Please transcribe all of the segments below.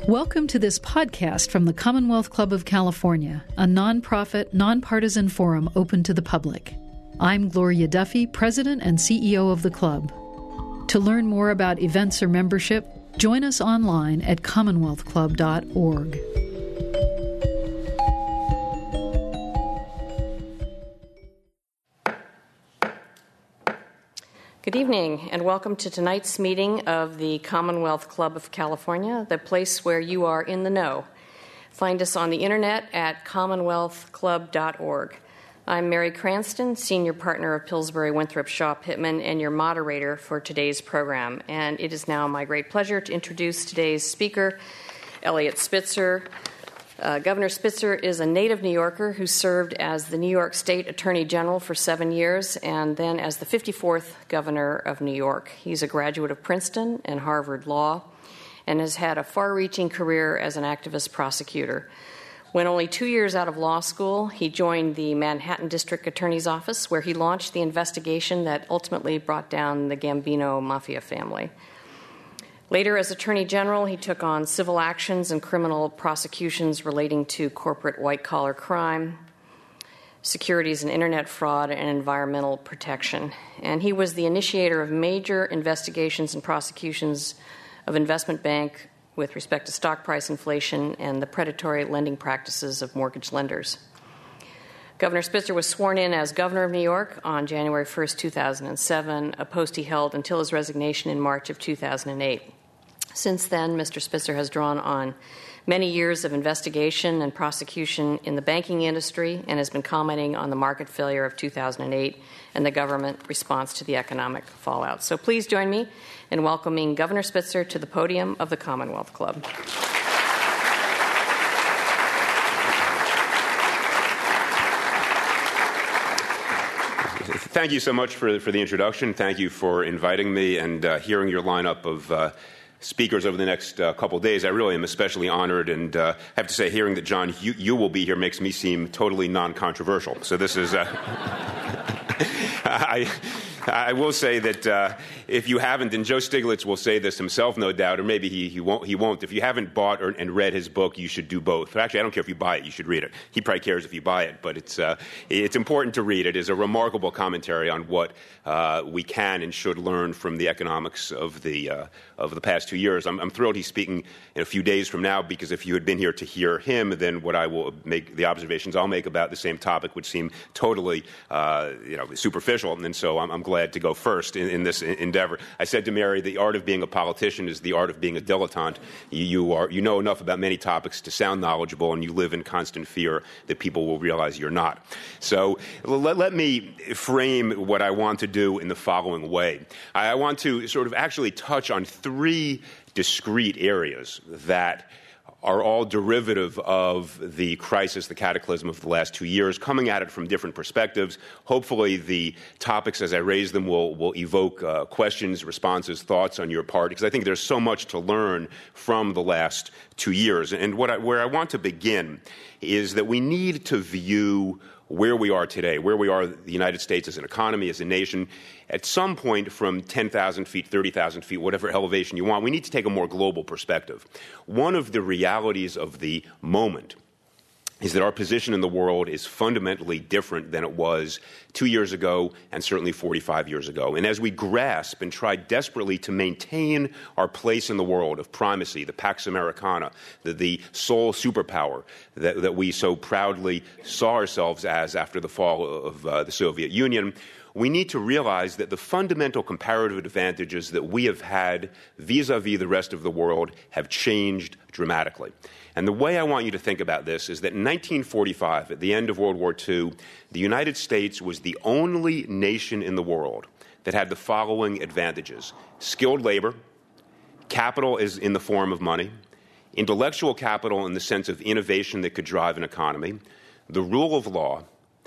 Welcome to this podcast from the Commonwealth Club of California, a nonprofit, nonpartisan forum open to the public. I'm Gloria Duffy, President and CEO of the club. To learn more about events or membership, join us online at commonwealthclub.org. Good evening, and welcome to tonight's meeting of the Commonwealth Club of California, the place where you are in the know. Find us on the internet at commonwealthclub.org. I'm Mary Cranston, Senior Partner of Pillsbury Winthrop Shaw Pittman, and your moderator for today's program. And it is now my great pleasure to introduce today's speaker, Eliot Spitzer. Governor Spitzer is a native New Yorker who served as the New York State Attorney General for 7 years and then as the 54th Governor of New York. He's a graduate of Princeton and Harvard Law and has had a far-reaching career as an activist prosecutor. When only 2 years out of law school, he joined the Manhattan District Attorney's Office, where he launched the investigation that ultimately brought down the Gambino Mafia family. Later, as Attorney General, he took on civil actions and criminal prosecutions relating to corporate white-collar crime, securities and internet fraud, and environmental protection. And he was the initiator of major investigations and prosecutions of Investment Bank with respect to stock price inflation and the predatory lending practices of mortgage lenders. Governor Spitzer was sworn in as Governor of New York on January 1st, 2007, a post he held until his resignation in March of 2008. Since then, Mr. Spitzer has drawn on many years of investigation and prosecution in the banking industry and has been commenting on the market failure of 2008 and the government response to the economic fallout. So please join me in welcoming Governor Spitzer to the podium of the Commonwealth Club. Thank you so much for the introduction. Thank you for inviting me and hearing your lineup of speakers over the next couple of days. I really am especially honored, and I have to say, hearing that, John, you will be here makes me seem totally non-controversial. So this is... I will say that if you haven't, and Joe Stiglitz will say this himself, no doubt, or maybe he won't. If you haven't bought and read his book, you should do both. Actually, I don't care if you buy it; you should read it. He probably cares if you buy it, but it's important to read it. It's a remarkable commentary on what we can and should learn from the economics of the past 2 years. I'm thrilled he's speaking in a few days from now, because if you had been here to hear him, then what I will make, the observations I'll make about the same topic would seem totally superficial, and so I'm glad to go first in this endeavor. I said to Mary, the art of being a politician is the art of being a dilettante. You know enough about many topics to sound knowledgeable, and you live in constant fear that people will realize you're not. So let me frame what I want to do in the following way. I want to sort of actually touch on three discrete areas that are all derivative of the crisis, the cataclysm of the last 2 years, coming at it from different perspectives. Hopefully the topics as I raise them will evoke questions, responses, thoughts on your part, because I think there's so much to learn from the last 2 years. And where I want to begin is that we need to view where we are today, where we are, the United States as an economy, as a nation, at some point from 10,000 feet, 30,000 feet, whatever elevation you want, we need to take a more global perspective. One of the realities of the moment is that our position in the world is fundamentally different than it was 2 years ago and certainly 45 years ago. And as we grasp and try desperately to maintain our place in the world of primacy, the Pax Americana, the sole superpower that we so proudly saw ourselves as after the fall of the Soviet Union, we need to realize that the fundamental comparative advantages that we have had vis-a-vis the rest of the world have changed dramatically. And the way I want you to think about this is that in 1945, at the end of World War II, the United States was the only nation in the world that had the following advantages: skilled labor, capital is in the form of money, intellectual capital in the sense of innovation that could drive an economy, the rule of law,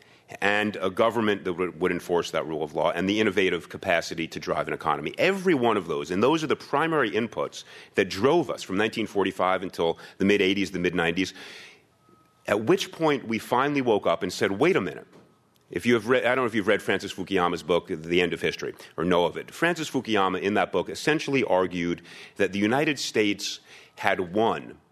and a government that would enforce that rule of law, and the innovative capacity to drive an economy. Every one of those, and those are the primary inputs that drove us from 1945 until the mid-'80s, the mid-'90s, at which point we finally woke up and said, wait a minute. If you have read, I don't know if you've read Francis Fukuyama's book, The End of History, or know of it. Francis Fukuyama, in that book, essentially argued that the United States had won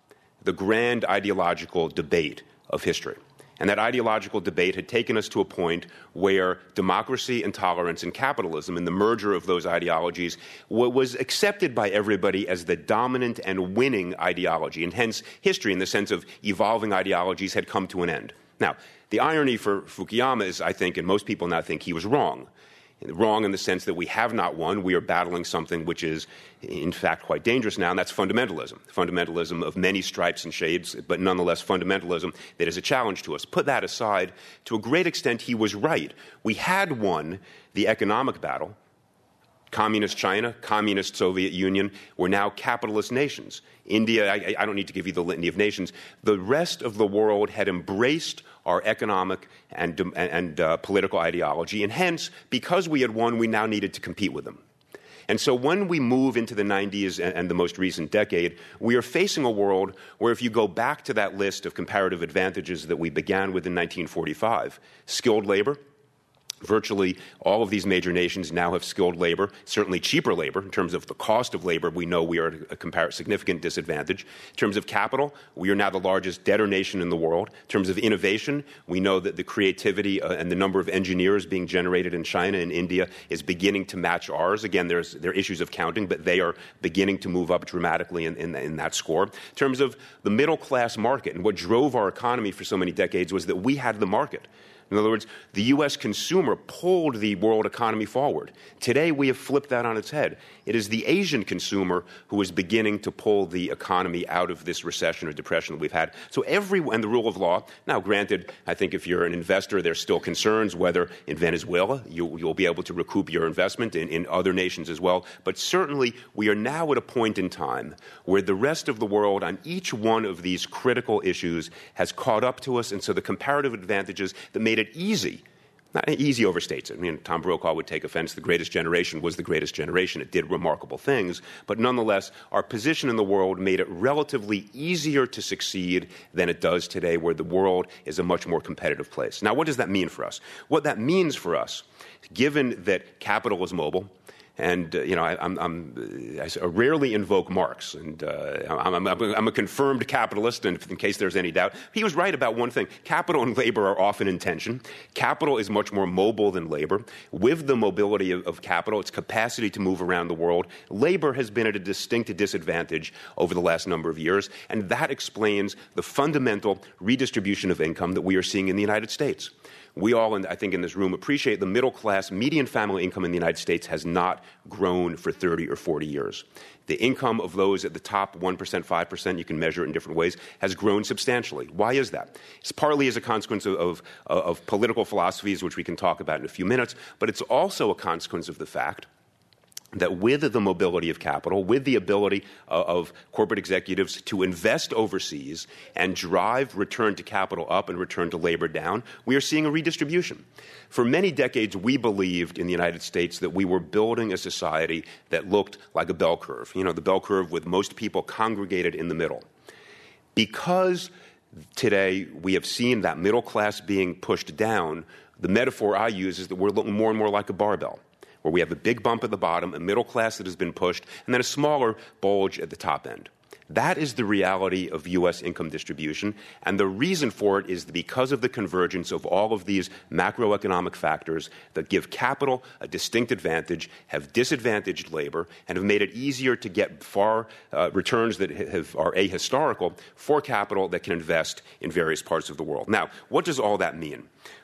the grand ideological debate of history. And that ideological debate had taken us to a point where democracy and tolerance and capitalism and the merger of those ideologies was accepted by everybody as the dominant and winning ideology. And hence, history, in the sense of evolving ideologies, had come to an end. Now, the irony for Fukuyama is, I think, and most people now think he was wrong. Wrong in the sense that we have not won. We are battling something which is, in fact, quite dangerous now, and that's fundamentalism. Fundamentalism of many stripes and shades, but nonetheless fundamentalism that is a challenge to us. Put that aside, to a great extent, he was right. We had won the economic battle. Communist China, Communist Soviet Union were now capitalist nations. India, I don't need to give you the litany of nations. The rest of the world had embraced our economic and political ideology, and hence, because we had won, we now needed to compete with them. And so when we move into the 90s and the most recent decade, we are facing a world where if you go back to that list of comparative advantages that we began with in 1945, skilled labor, virtually all of these major nations now have skilled labor, certainly cheaper labor. In terms of the cost of labor, we know we are at a significant disadvantage. In terms of capital, we are now the largest debtor nation in the world. In terms of innovation, we know that the creativity and the number of engineers being generated in China and India is beginning to match ours. Again, there are issues of counting, but they are beginning to move up dramatically in that score. In terms of the middle-class market, and what drove our economy for so many decades was that we had the market. In other words, the U.S. consumer pulled the world economy forward. Today, we have flipped that on its head. It is the Asian consumer who is beginning to pull the economy out of this recession or depression that we've had. So and the rule of law. Now, granted, I think if you're an investor, there's still concerns whether in Venezuela you'll be able to recoup your investment, in other nations as well. But certainly, we are now at a point in time where the rest of the world on each one of these critical issues has caught up to us, and so the comparative advantages that made it easy. Not easy overstates it. I mean, Tom Brokaw would take offense. The greatest generation was the greatest generation. It did remarkable things. But nonetheless, our position in the world made it relatively easier to succeed than it does today, where the world is a much more competitive place. Now, what does that mean for us? What that means for us, given that capital is mobile, and I rarely invoke Marx, and I'm a confirmed capitalist, and in case there's any doubt, he was right about one thing. Capital and labor are often in tension. Capital is much more mobile than labor. With the mobility of capital, its capacity to move around the world, labor has been at a distinct disadvantage over the last number of years, and that explains the fundamental redistribution of income that we are seeing in the United States. We all, and I think in this room, appreciate the middle class median family income in the United States has not grown for 30 or 40 years. The income of those at the top 1%, 5%, you can measure it in different ways, has grown substantially. Why is that? It's partly as a consequence of political philosophies, which we can talk about in a few minutes, but it's also a consequence of the fact that with the mobility of capital, with the ability of corporate executives to invest overseas and drive return to capital up and return to labor down, we are seeing a redistribution. For many decades, we believed in the United States that we were building a society that looked like a bell curve, the bell curve with most people congregated in the middle. Because today we have seen that middle class being pushed down, the metaphor I use is that we're looking more and more like a barbell, where we have a big bump at the bottom, a middle class that has been pushed, and then a smaller bulge at the top end. That is the reality of U.S. income distribution, and the reason for it is because of the convergence of all of these macroeconomic factors that give capital a distinct advantage, have disadvantaged labor, and have made it easier to get far returns that are ahistorical for capital that can invest in various parts of the world. Now, what does all that mean?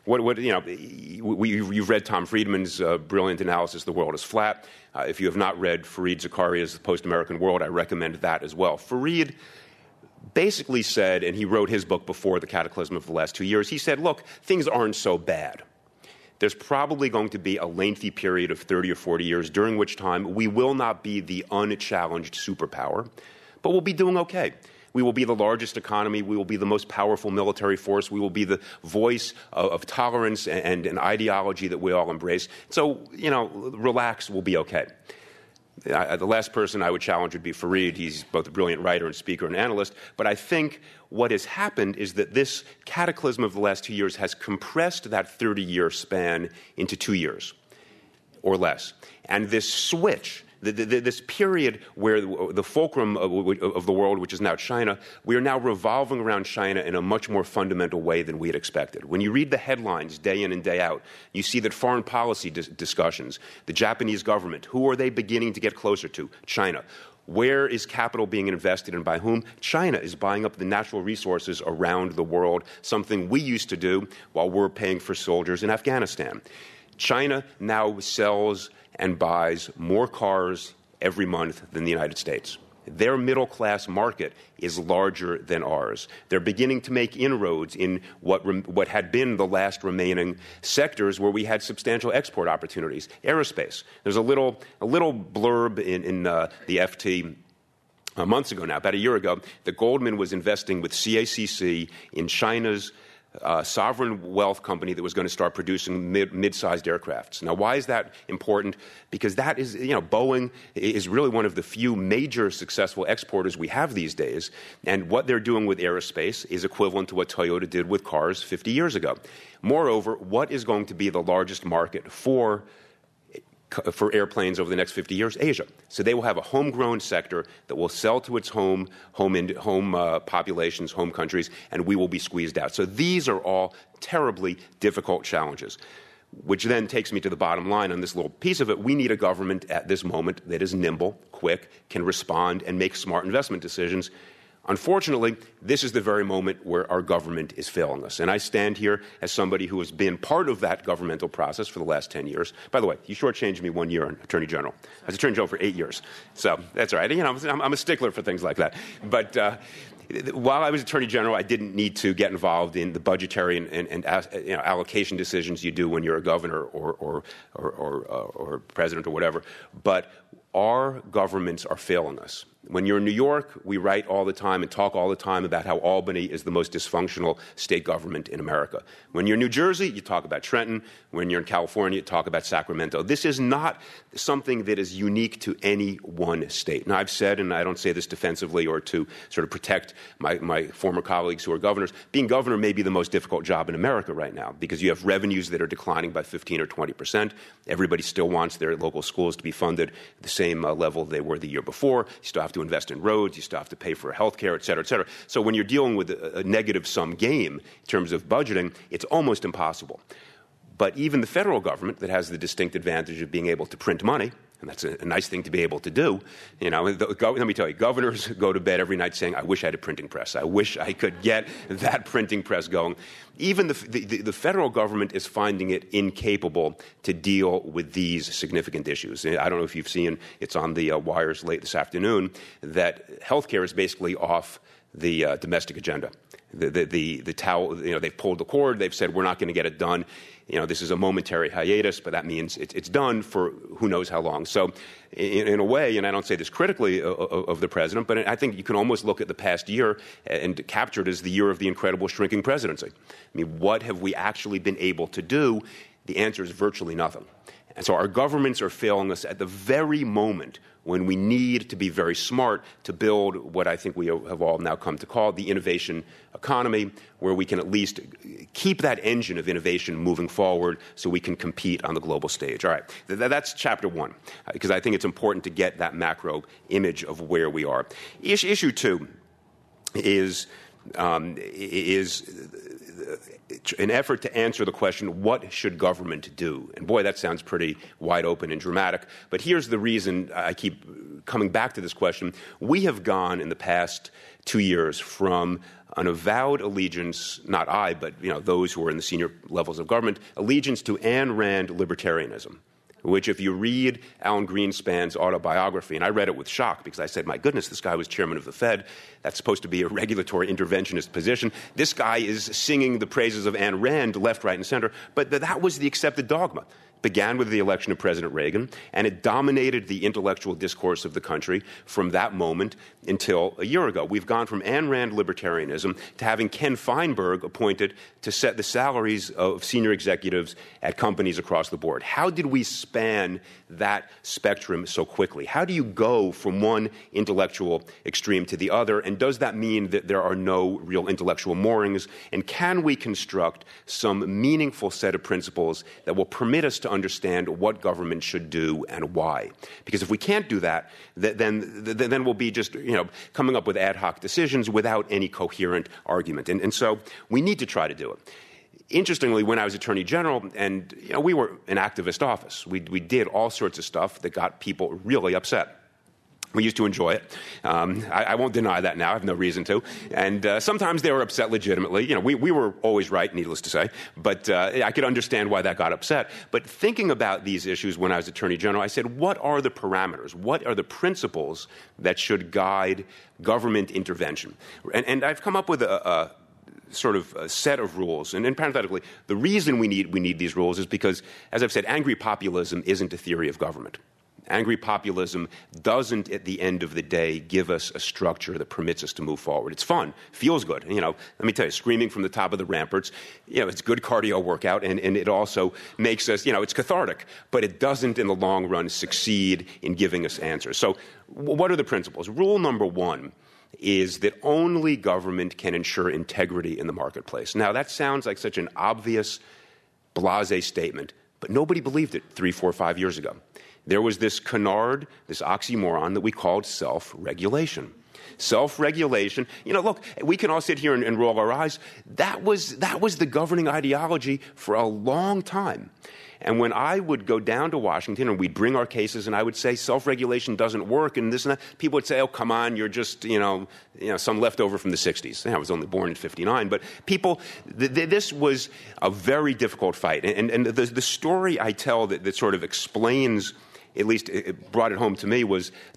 You've read Tom Friedman's brilliant analysis, The World is Flat. If you have not read Fareed Zakaria's The Post-American World, I recommend that as well. Fareed basically said, and he wrote his book before the cataclysm of the last 2 years, he said, look, things aren't so bad. There's probably going to be a lengthy period of 30 or 40 years during which time we will not be the unchallenged superpower, but we'll be doing okay. We will be the largest economy. We will be the most powerful military force. We will be the voice of tolerance and an ideology that we all embrace. So, relax, we'll be okay. The last person I would challenge would be Fareed. He's both a brilliant writer and speaker and analyst. But I think what has happened is that this cataclysm of the last 2 years has compressed that 30-year span into 2 years or less. And this switch this period where the fulcrum of the world, which is now China, we are now revolving around China in a much more fundamental way than we had expected. When you read the headlines day in and day out, you see that foreign policy discussions, the Japanese government, who are they beginning to get closer to? China. Where is capital being invested and by whom? China is buying up the natural resources around the world, something we used to do while we're paying for soldiers in Afghanistan. China now sells and buys more cars every month than the United States. Their middle-class market is larger than ours. They're beginning to make inroads in what had been the last remaining sectors where we had substantial export opportunities. Aerospace. There's a little blurb in the FT months ago now, about a year ago, that Goldman was investing with CACC in China's sovereign wealth company that was going to start producing mid-sized aircrafts. Now, why is that important? Because that is, Boeing is really one of the few major successful exporters we have these days, and what they're doing with aerospace is equivalent to what Toyota did with cars 50 years ago. Moreover, what is going to be the largest market for airplanes over the next 50 years? Asia. So they will have a homegrown sector that will sell to its home populations, home countries, and we will be squeezed out. So these are all terribly difficult challenges, which then takes me to the bottom line on this little piece of it. We need a government at this moment that is nimble, quick, can respond, and make smart investment decisions. Unfortunately, this is the very moment where our government is failing us. And I stand here as somebody who has been part of that governmental process for the last 10 years. By the way, you shortchanged me 1 year on Attorney General. I was Attorney General for 8 years. So that's all right. I'm a stickler for things like that. But while I was Attorney General, I didn't need to get involved in the budgetary and allocation decisions you do when you're a governor or president or whatever. But our governments are failing us. When you're in New York, we write all the time and talk all the time about how Albany is the most dysfunctional state government in America. When you're in New Jersey, you talk about Trenton. When you're in California, you talk about Sacramento. This is not something that is unique to any one state. Now, I've said, and I don't say this defensively or to sort of protect my former colleagues who are governors, being governor may be the most difficult job in America right now because you have revenues that are declining by 15 or 20%. Everybody still wants their local schools to be funded at the same level they were the year before. You still have to invest in roads, you still have to pay for health care, et cetera, et cetera. So when you're dealing with a negative-sum game in terms of budgeting, it's almost impossible. But even the federal government that has the distinct advantage of being able to print money, and that's a nice thing to be able to do. Let me tell you, governors go to bed every night saying, I wish I had a printing press. I wish I could get that printing press going. Even the federal government is finding it incapable to deal with these significant issues. I don't know if you've seen, it's on the wires late this afternoon, that healthcare is basically off the domestic agenda. They've pulled the cord. They've said we're not going to get it done. This is a momentary hiatus, but that means it's done for who knows how long. So, in a way, and I don't say this critically of the president, but I think you can almost look at the past year and capture it as the year of the incredible shrinking presidency. I mean, what have we actually been able to do? The answer is virtually nothing. And so our governments are failing us at the very moment when we need to be very smart to build what I think we have all now come to call the innovation economy, where we can at least keep that engine of innovation moving forward so we can compete on the global stage. All right, that's chapter one, because I think it's important to get that macro image of where we are. Issue two is an effort to answer the question, what should government do? And boy, that sounds pretty wide open and dramatic. But here's the reason I keep coming back to this question. We have gone in the past 2 years from an avowed allegiance, not I, but those who are in the senior levels of government, allegiance to Ayn Rand libertarianism, which if you read Alan Greenspan's autobiography, and I read it with shock because I said, my goodness, this guy was chairman of the Fed. That's supposed to be a regulatory interventionist position. This guy is singing the praises of Ayn Rand left, right, and center. But that was the accepted dogma. Began with the election of President Reagan, and it dominated the intellectual discourse of the country from that moment until a year ago. We've gone from Ayn Rand libertarianism to having Ken Feinberg appointed to set the salaries of senior executives at companies across the board. How did we span that spectrum so quickly? How do you go from one intellectual extreme to the other? And does that mean that there are no real intellectual moorings? And can we construct some meaningful set of principles that will permit us to understand what government should do and why. Because if we can't do that, then we'll be just coming up with ad hoc decisions without any coherent argument. And so we need to try to do it. Interestingly, when I was Attorney General, and we were an activist office, we did all sorts of stuff that got people really upset. We used to enjoy it. I won't deny that now. I have no reason to. And sometimes they were upset legitimately. We were always right, needless to say. But I could understand why that got upset. But thinking about these issues when I was Attorney General, I said, what are the parameters? What are the principles that should guide government intervention? And I've come up with a sort of a set of rules. And parenthetically, the reason we need these rules is because, as I've said, angry populism isn't a theory of government. Angry populism doesn't, at the end of the day, give us a structure that permits us to move forward. It's fun, feels good. Let me tell you, screaming from the top of the ramparts, it's a good cardio workout, and it also makes us, it's cathartic. But it doesn't, in the long run, succeed in giving us answers. So what are the principles? Rule number one is that only government can ensure integrity in the marketplace. Now, that sounds like such an obvious, blasé statement, but nobody believed it 3, 4, 5 years ago. There was this canard, this oxymoron that we called self-regulation. Self-regulation, look, we can all sit here and roll our eyes. That was the governing ideology for a long time. And when I would go down to Washington and we'd bring our cases and I would say self-regulation doesn't work and this and that, people would say, oh, come on, you're just, some leftover from the 60s. I was only born in 59. But people, this was a very difficult fight. And the story I tell that sort of explains, at least it brought it home to me,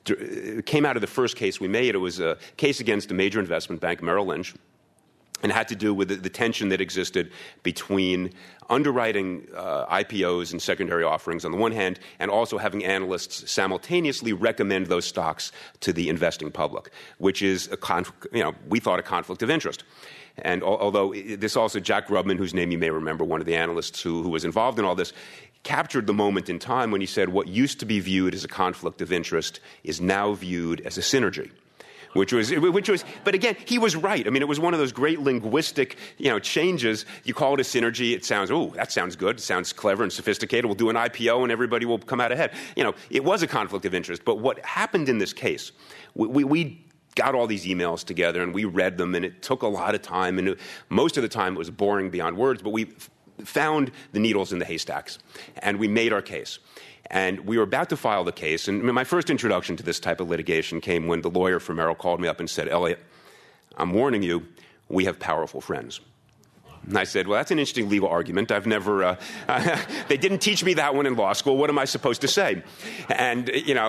it came out of the first case we made. It was a case against a major investment bank, Merrill Lynch, and had to do with the tension that existed between underwriting IPOs and secondary offerings on the one hand, and also having analysts simultaneously recommend those stocks to the investing public, which is we thought a conflict of interest. And although this also, Jack Grubman, whose name you may remember, one of the analysts who was involved in all this, captured the moment in time when he said what used to be viewed as a conflict of interest is now viewed as a synergy. Which was, but again, he was right. I mean, it was one of those great linguistic, changes. You call it a synergy. It sounds, that sounds good. It sounds clever and sophisticated. We'll do an IPO and everybody will come out ahead. It was a conflict of interest. But what happened in this case, we got all these emails together and we read them, and it took a lot of time. And most of the time it was boring beyond words, but we found the needles in the haystacks and we made our case. And we were about to file the case, and my first introduction to this type of litigation came when the lawyer for Merrill called me up and said, Elliot, I'm warning you, we have powerful friends. And I said, well, that's an interesting legal argument. I've never, they didn't teach me that one in law school. What am I supposed to say? And,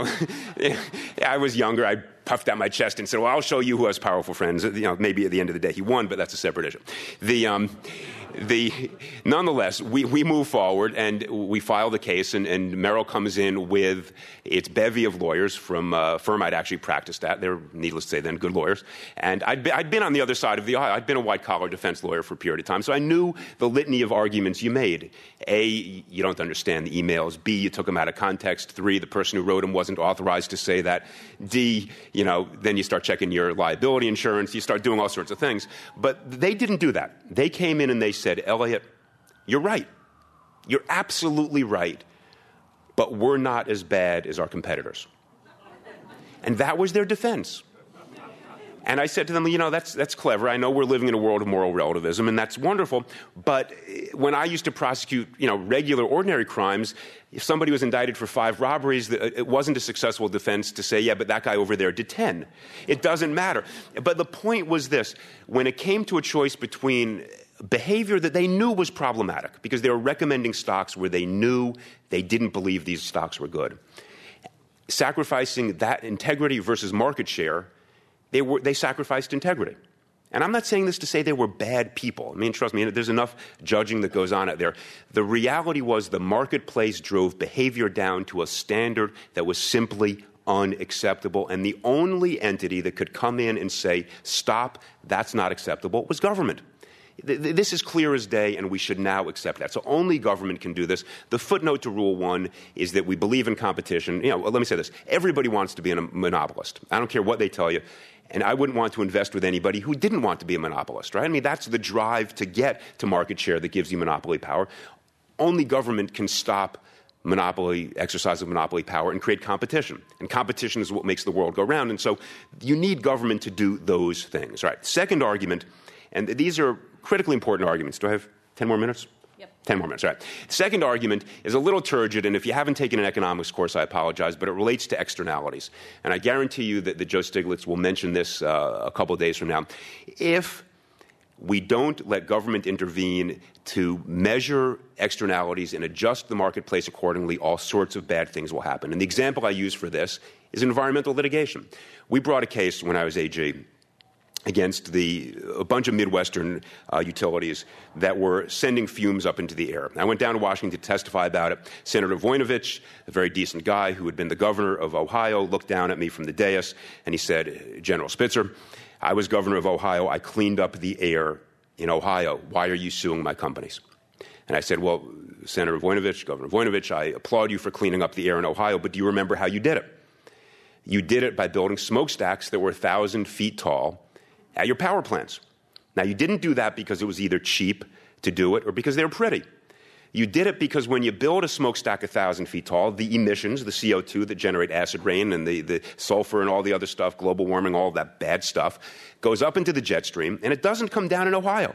I was younger. I puffed out my chest and said, well, I'll show you who has powerful friends. Maybe at the end of the day he won, but that's a separate issue. Nonetheless, we move forward and we file the case, and Merrill comes in with its bevy of lawyers from a firm I'd actually practiced at. They were, needless to say then, good lawyers. And I'd been on the other side of the aisle. I'd been a white-collar defense lawyer for a period of time, so I knew the litany of arguments you made. A, you don't understand the emails. B, you took them out of context. 3, the person who wrote them wasn't authorized to say that. D, then you start checking your liability insurance. You start doing all sorts of things. But they didn't do that. They came in and they said, Elliot, you're right. You're absolutely right. But we're not as bad as our competitors. And that was their defense. And I said to them, that's clever. I know we're living in a world of moral relativism, and that's wonderful. But when I used to prosecute, regular, ordinary crimes, if somebody was indicted for 5 robberies, it wasn't a successful defense to say, yeah, but that guy over there did 10. It doesn't matter. But the point was this. When it came to a choice between behavior that they knew was problematic, because they were recommending stocks where they knew they didn't believe these stocks were good, sacrificing that integrity versus market share, they sacrificed integrity. And I'm not saying this to say they were bad people. I mean, trust me, there's enough judging that goes on out there. The reality was the marketplace drove behavior down to a standard that was simply unacceptable. And the only entity that could come in and say, stop, that's not acceptable, was government. This is clear as day, and we should now accept that. So only government can do this. The footnote to Rule 1 is that we believe in competition. Let me say this. Everybody wants to be a monopolist. I don't care what they tell you. And I wouldn't want to invest with anybody who didn't want to be a monopolist, right? I mean, that's the drive to get to market share that gives you monopoly power. Only government can stop exercise of monopoly power, and create competition. And competition is what makes the world go round. And so you need government to do those things. All right. Second argument, and these are critically important arguments. Do I have 10 more minutes? Yep. 10 more minutes, all right. Second argument is a little turgid, and if you haven't taken an economics course, I apologize, but it relates to externalities. And I guarantee you that Joe Stiglitz will mention this a couple of days from now. If we don't let government intervene to measure externalities and adjust the marketplace accordingly, all sorts of bad things will happen. And the example I use for this is environmental litigation. We brought a case when I was AG against a bunch of Midwestern utilities that were sending fumes up into the air. I went down to Washington to testify about it. Senator Voinovich, a very decent guy who had been the governor of Ohio, looked down at me from the dais, and he said, General Spitzer, I was governor of Ohio. I cleaned up the air in Ohio. Why are you suing my companies? And I said, well, Senator Voinovich, Governor Voinovich, I applaud you for cleaning up the air in Ohio, but do you remember how you did it? You did it by building smokestacks that were 1,000 feet tall at your power plants. Now, you didn't do that because it was either cheap to do it or because they were pretty. You did it because when you build a smokestack 1,000 feet tall, the emissions, the CO2 that generate acid rain and the sulfur and all the other stuff, global warming, all of that bad stuff, goes up into the jet stream, and it doesn't come down in Ohio.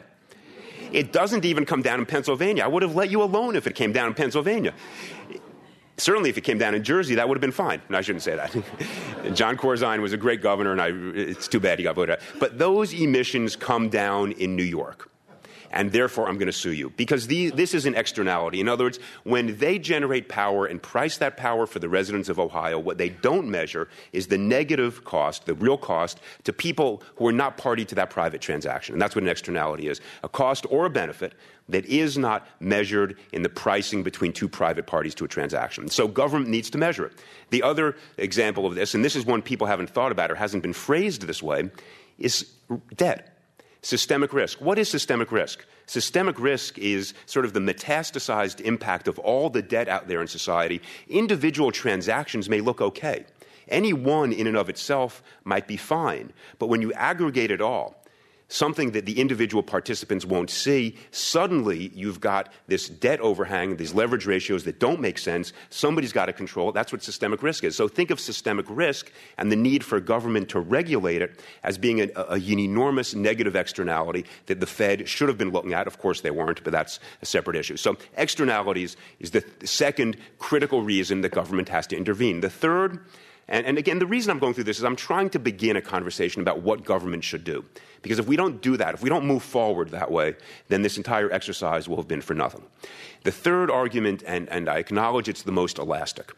It doesn't even come down in Pennsylvania. I would have let you alone if it came down in Pennsylvania. Certainly if it came down in Jersey, that would have been fine. No, I shouldn't say that. John Corzine was a great governor, and it's too bad he got voted out. But those emissions come down in New York. And therefore, I'm going to sue you. Because this is an externality. In other words, when they generate power and price that power for the residents of Ohio, what they don't measure is the negative cost, the real cost, to people who are not party to that private transaction. And that's what an externality is, a cost or a benefit that is not measured in the pricing between two private parties to a transaction. So government needs to measure it. The other example of this, and this is one people haven't thought about or hasn't been phrased this way, is debt. Systemic risk. What is systemic risk? Systemic risk is sort of the metastasized impact of all the debt out there in society. Individual transactions may look okay. Any one in and of itself might be fine. But when you aggregate it all, something that the individual participants won't see, suddenly you've got this debt overhang, these leverage ratios that don't make sense. Somebody's got to control it. That's what systemic risk is. So think of systemic risk and the need for government to regulate it as being an enormous negative externality that the Fed should have been looking at. Of course they weren't, but that's a separate issue. So externalities is the second critical reason that government has to intervene. The third, and again, the reason I'm going through this is I'm trying to begin a conversation about what government should do. Because if we don't do that, if we don't move forward that way, then this entire exercise will have been for nothing. The third argument, and I acknowledge it's the most elastic,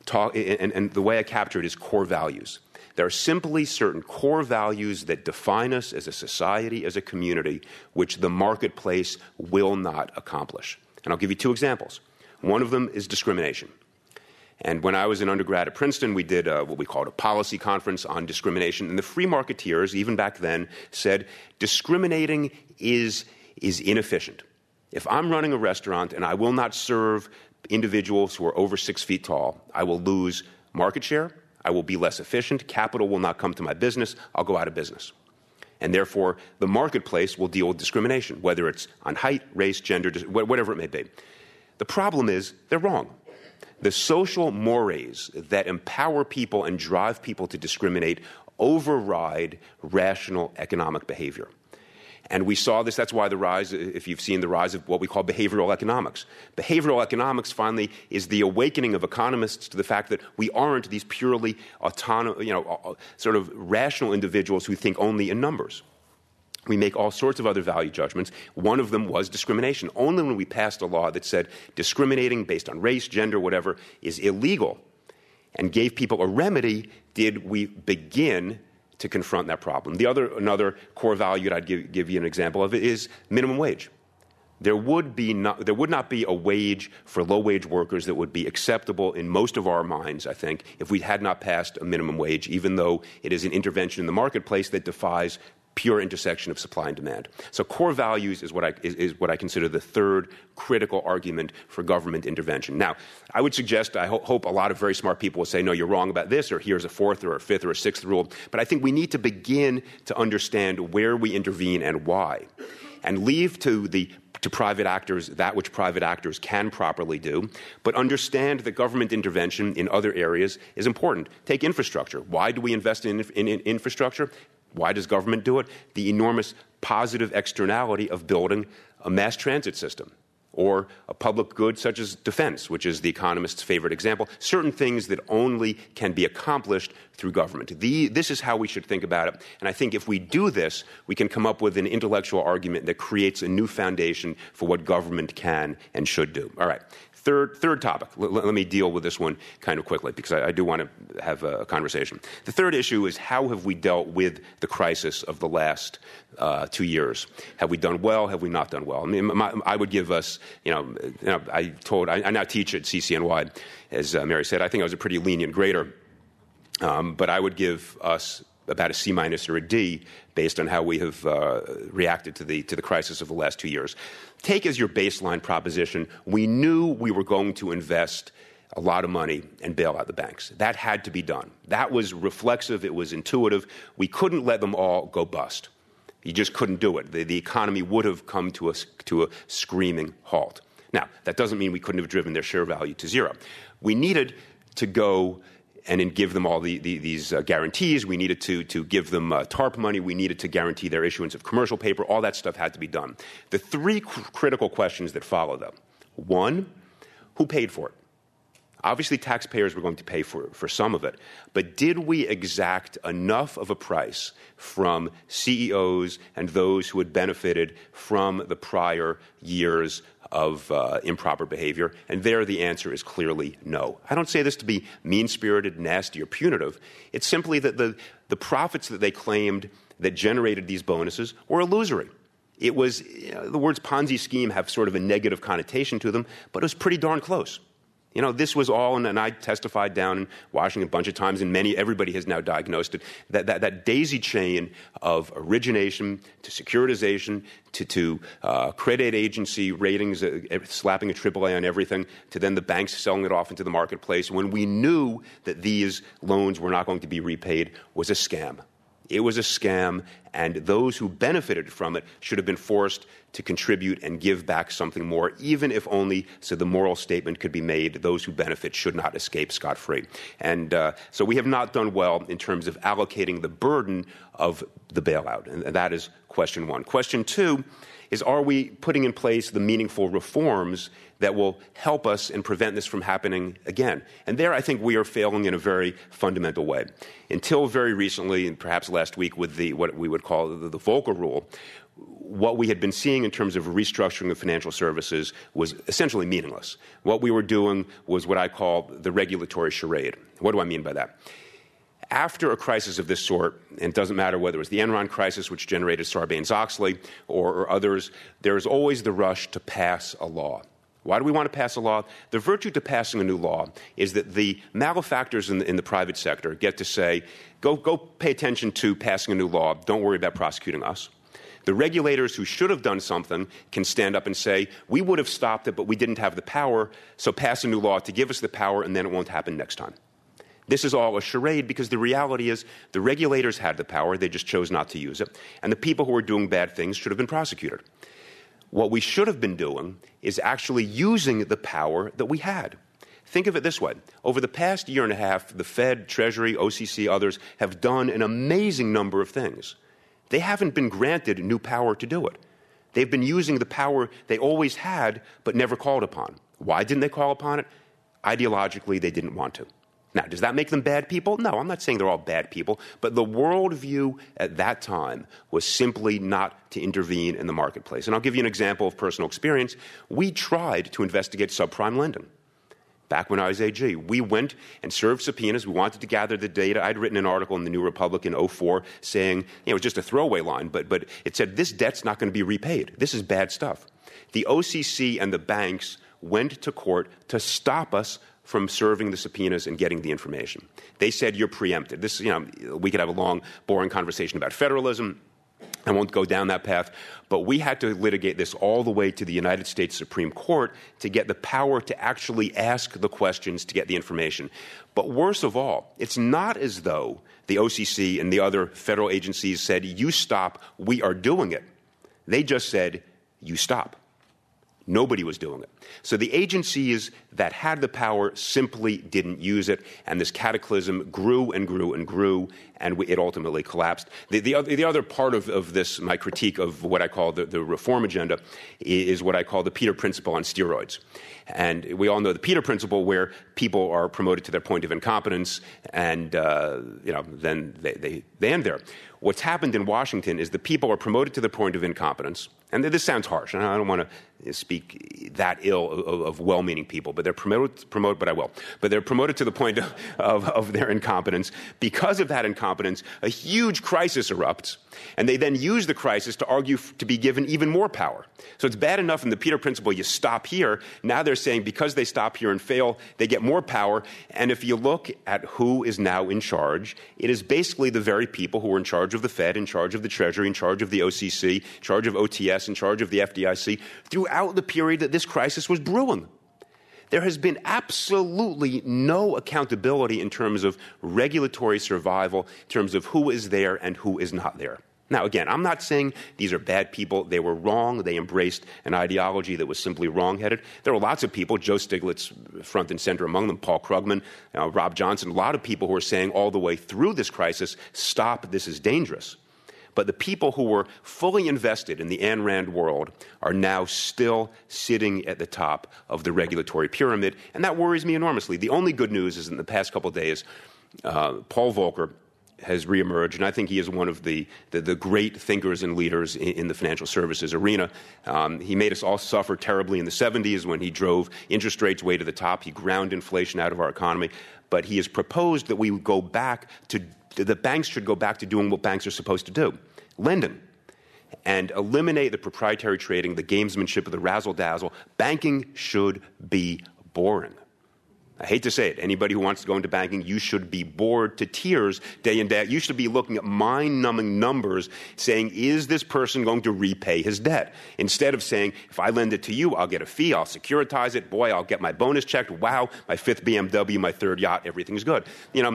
and the way I capture it is core values. There are simply certain core values that define us as a society, as a community, which the marketplace will not accomplish. And I'll give you two examples. One of them is discrimination. And when I was an undergrad at Princeton, we did what we called a policy conference on discrimination. And the free marketeers, even back then, said discriminating is inefficient. If I'm running a restaurant and I will not serve individuals who are over 6 feet tall, I will lose market share, I will be less efficient, capital will not come to my business, I'll go out of business. And therefore, the marketplace will deal with discrimination, whether it's on height, race, gender, whatever it may be. The problem is they're wrong. The social mores that empower people and drive people to discriminate override rational economic behavior. And we saw this. That's why the rise, if you've seen the rise of what we call behavioral economics. Behavioral economics finally is the awakening of economists to the fact that we aren't these purely autonomous, sort of rational individuals who think only in numbers. We make all sorts of other value judgments. One of them was discrimination. Only when we passed a law that said discriminating based on race, gender, whatever, is illegal and gave people a remedy did we begin to confront that problem. Another core value that I'd give you an example of it is minimum wage. There would not be a wage for low-wage workers that would be acceptable in most of our minds, I think, if we had not passed a minimum wage, even though it is an intervention in the marketplace that defies pure intersection of supply and demand. So core values is what I consider the third critical argument for government intervention. Now, I would suggest, I hope a lot of very smart people will say, no, you're wrong about this, or here's a fourth or a fifth or a sixth rule. But I think we need to begin to understand where we intervene and why, and leave to the to private actors that which private actors can properly do, but understand that government intervention in other areas is important. Take infrastructure. Why do we invest in infrastructure? Why does government do it? The enormous positive externality of building a mass transit system or a public good such as defense, which is the economist's favorite example, certain things that only can be accomplished through government. This is how we should think about it. And I think if we do this, we can come up with an intellectual argument that creates a new foundation for what government can and should do. All right. Third topic. Let me deal with this one kind of quickly because I do want to have a conversation. The third issue is how have we dealt with the crisis of the last 2 years? Have we done well? Have we not done well? I mean, I would give us, I now teach at CCNY, as Mary said. I think I was a pretty lenient grader, but I would give us about a C- or a D based on how we have reacted to the crisis of the last 2 years. Take as your baseline proposition, we knew we were going to invest a lot of money and bail out the banks. That had to be done. That was reflexive. It was intuitive. We couldn't let them all go bust. You just couldn't do it. The economy would have come to a screaming halt. Now, that doesn't mean we couldn't have driven their share value to zero. We needed to go and give them all these guarantees. We needed to give them TARP money. We needed to guarantee their issuance of commercial paper. All that stuff had to be done. The three critical questions that follow, though. One, who paid for it? Obviously, taxpayers were going to pay for some of it. But did we exact enough of a price from CEOs and those who had benefited from the prior years of improper behavior? And there the answer is clearly no. I don't say this to be mean-spirited, nasty, or punitive. It's simply that the profits that they claimed that generated these bonuses were illusory. It was, the words Ponzi scheme have sort of a negative connotation to them, but it was pretty darn close. This was all, and I testified down in Washington a bunch of times, and everybody has now diagnosed it, that daisy chain of origination to securitization to credit agency ratings, slapping a AAA on everything, to then the banks selling it off into the marketplace, when we knew that these loans were not going to be repaid, was a scam. It was a scam, and those who benefited from it should have been forced to contribute and give back something more, even if only so the moral statement could be made, those who benefit should not escape scot-free. And so we have not done well in terms of allocating the burden of the bailout, and that is question one. Question two is, are we putting in place the meaningful reforms that will help us and prevent this from happening again? And there I think we are failing in a very fundamental way. Until very recently, and perhaps last week with what we would call the Volcker Rule, what we had been seeing in terms of restructuring of financial services was essentially meaningless. What we were doing was what I call the regulatory charade. What do I mean by that? After a crisis of this sort, and it doesn't matter whether it was the Enron crisis, which generated Sarbanes-Oxley, or others, there is always the rush to pass a law. Why do we want to pass a law? The virtue to passing a new law is that the malefactors in the private sector get to say, go pay attention to passing a new law. Don't worry about prosecuting us. The regulators who should have done something can stand up and say, we would have stopped it, but we didn't have the power, so pass a new law to give us the power, and then it won't happen next time. This is all a charade because the reality is the regulators had the power, they just chose not to use it, and the people who were doing bad things should have been prosecuted. What we should have been doing is actually using the power that we had. Think of it this way. Over the past year and a half, the Fed, Treasury, OCC, others have done an amazing number of things. They haven't been granted new power to do it. They've been using the power they always had but never called upon. Why didn't they call upon it? Ideologically, they didn't want to. Now, does that make them bad people? No, I'm not saying they're all bad people, but the worldview at that time was simply not to intervene in the marketplace. And I'll give you an example of personal experience. We tried to investigate subprime lending. Back when I was AG, we went and served subpoenas. We wanted to gather the data. I'd written an article in the New Republic in 2004 saying, it was just a throwaway line, but it said, this debt's not going to be repaid. This is bad stuff. The OCC and the banks went to court to stop us from serving the subpoenas and getting the information. They said, you're preempted. This, we could have a long, boring conversation about federalism. I won't go down that path, but we had to litigate this all the way to the United States Supreme Court to get the power to actually ask the questions to get the information. But worse of all, it's not as though the OCC and the other federal agencies said, you stop, we are doing it. They just said, you stop. Nobody was doing it. So the agencies that had the power simply didn't use it, and this cataclysm grew and grew and grew, and it ultimately collapsed. The other part of this, my critique of what I call the reform agenda, is what I call the Peter Principle on steroids. And we all know the Peter Principle, where people are promoted to their point of incompetence, and then they end there. What's happened in Washington is the people are promoted to the point of incompetence. And this sounds harsh, and I don't want to speak that ill of well-meaning people, but they're promoted, but I will. But they're promoted to the point of their incompetence. Because of that incompetence, a huge crisis erupts, and they then use the crisis to argue to be given even more power. So it's bad enough in the Peter Principle you stop here. Now they're saying because they stop here and fail, they get more power. And if you look at who is now in charge, it is basically the very people who were in charge of the Fed, in charge of the Treasury, in charge of the OCC, in charge of OTS, in charge of the FDIC, throughout the period that this crisis was brewing. There has been absolutely no accountability in terms of regulatory survival, in terms of who is there and who is not there. Now, again, I'm not saying these are bad people. They were wrong. They embraced an ideology that was simply wrong-headed. There were lots of people, Joe Stiglitz front and center among them, Paul Krugman, Rob Johnson, a lot of people who were saying all the way through this crisis, stop, this is dangerous. But the people who were fully invested in the Ayn Rand world are now still sitting at the top of the regulatory pyramid, and that worries me enormously. The only good news is in the past couple of days, Paul Volcker has reemerged, and I think he is one of the great thinkers and leaders in the financial services arena. He made us all suffer terribly in the 70s when he drove interest rates way to the top. He ground inflation out of our economy. But he has proposed that we go back to the banks should go back to doing what banks are supposed to do, lending, and eliminate the proprietary trading, the gamesmanship of the razzle-dazzle. Banking should be boring. I hate to say it. Anybody who wants to go into banking, you should be bored to tears day in, day out. You should be looking at mind-numbing numbers saying, is this person going to repay his debt? Instead of saying, if I lend it to you, I'll get a fee, I'll securitize it, boy, I'll get my bonus checked, wow, my fifth BMW, my third yacht, everything's good.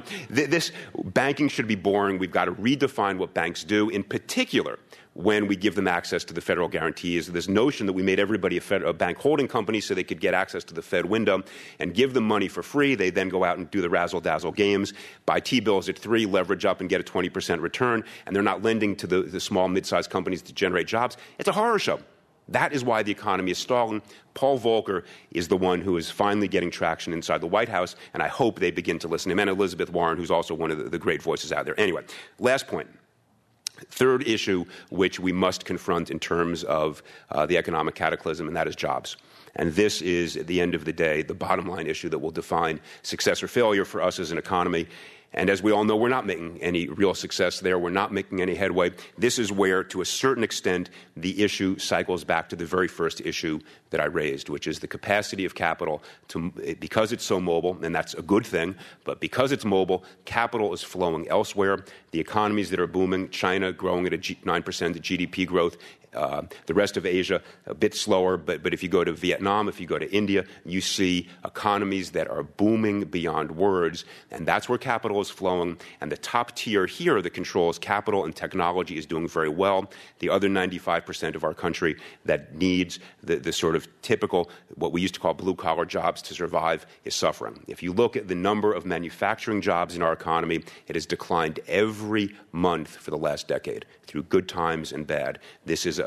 This banking should be boring. We've got to redefine what banks do, in particular when we give them access to the federal guarantees. This notion that we made everybody a bank holding company so they could get access to the Fed window and give them money for free. They then go out and do the razzle-dazzle games, buy T-bills at 3, leverage up and get a 20% return, and they're not lending to the small, mid-sized companies to generate jobs. It's a horror show. That is why the economy is stalling. Paul Volcker is the one who is finally getting traction inside the White House, and I hope they begin to listen to him, and Elizabeth Warren, who's also one of the great voices out there. Anyway, last point. Third issue which we must confront in terms of the economic cataclysm, and that is jobs. And this is, at the end of the day, the bottom line issue that will define success or failure for us as an economy. And as we all know, we're not making any real success there. We're not making any headway. This is where, to a certain extent, the issue cycles back to the very first issue that I raised, which is the capacity of capital because it's so mobile, and that's a good thing, but because it's mobile, capital is flowing elsewhere. The economies that are booming, China growing at 9% GDP growth, the rest of Asia a bit slower, but if you go to Vietnam, if you go to India, you see economies that are booming beyond words, and that's where capital is flowing. And the top tier here that controls capital and technology is doing very well. The other 95% of our country that needs the sort of typical, what we used to call blue-collar jobs to survive, is suffering. If you look at the number of manufacturing jobs in our economy, it has declined every month for the last decade, through good times and bad. This is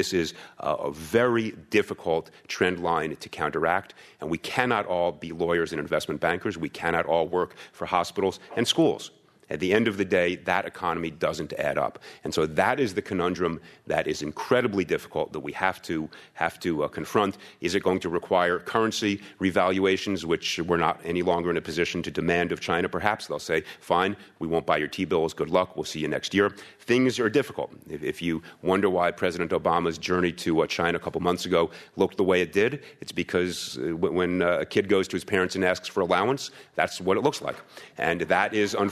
a very difficult trend line to counteract, and we cannot all be lawyers and investment bankers. We cannot all work for hospitals and schools. At the end of the day, that economy doesn't add up. And so that is the conundrum that is incredibly difficult that we have to confront. Is it going to require currency revaluations, which we're not any longer in a position to demand of China? Perhaps they'll say, fine, we won't buy your T-bills, good luck, we'll see you next year. Things are difficult. If you wonder why President Obama's journey to China a couple months ago looked the way it did, it's because when a kid goes to his parents and asks for allowance, that's what it looks like. And that is unfortunately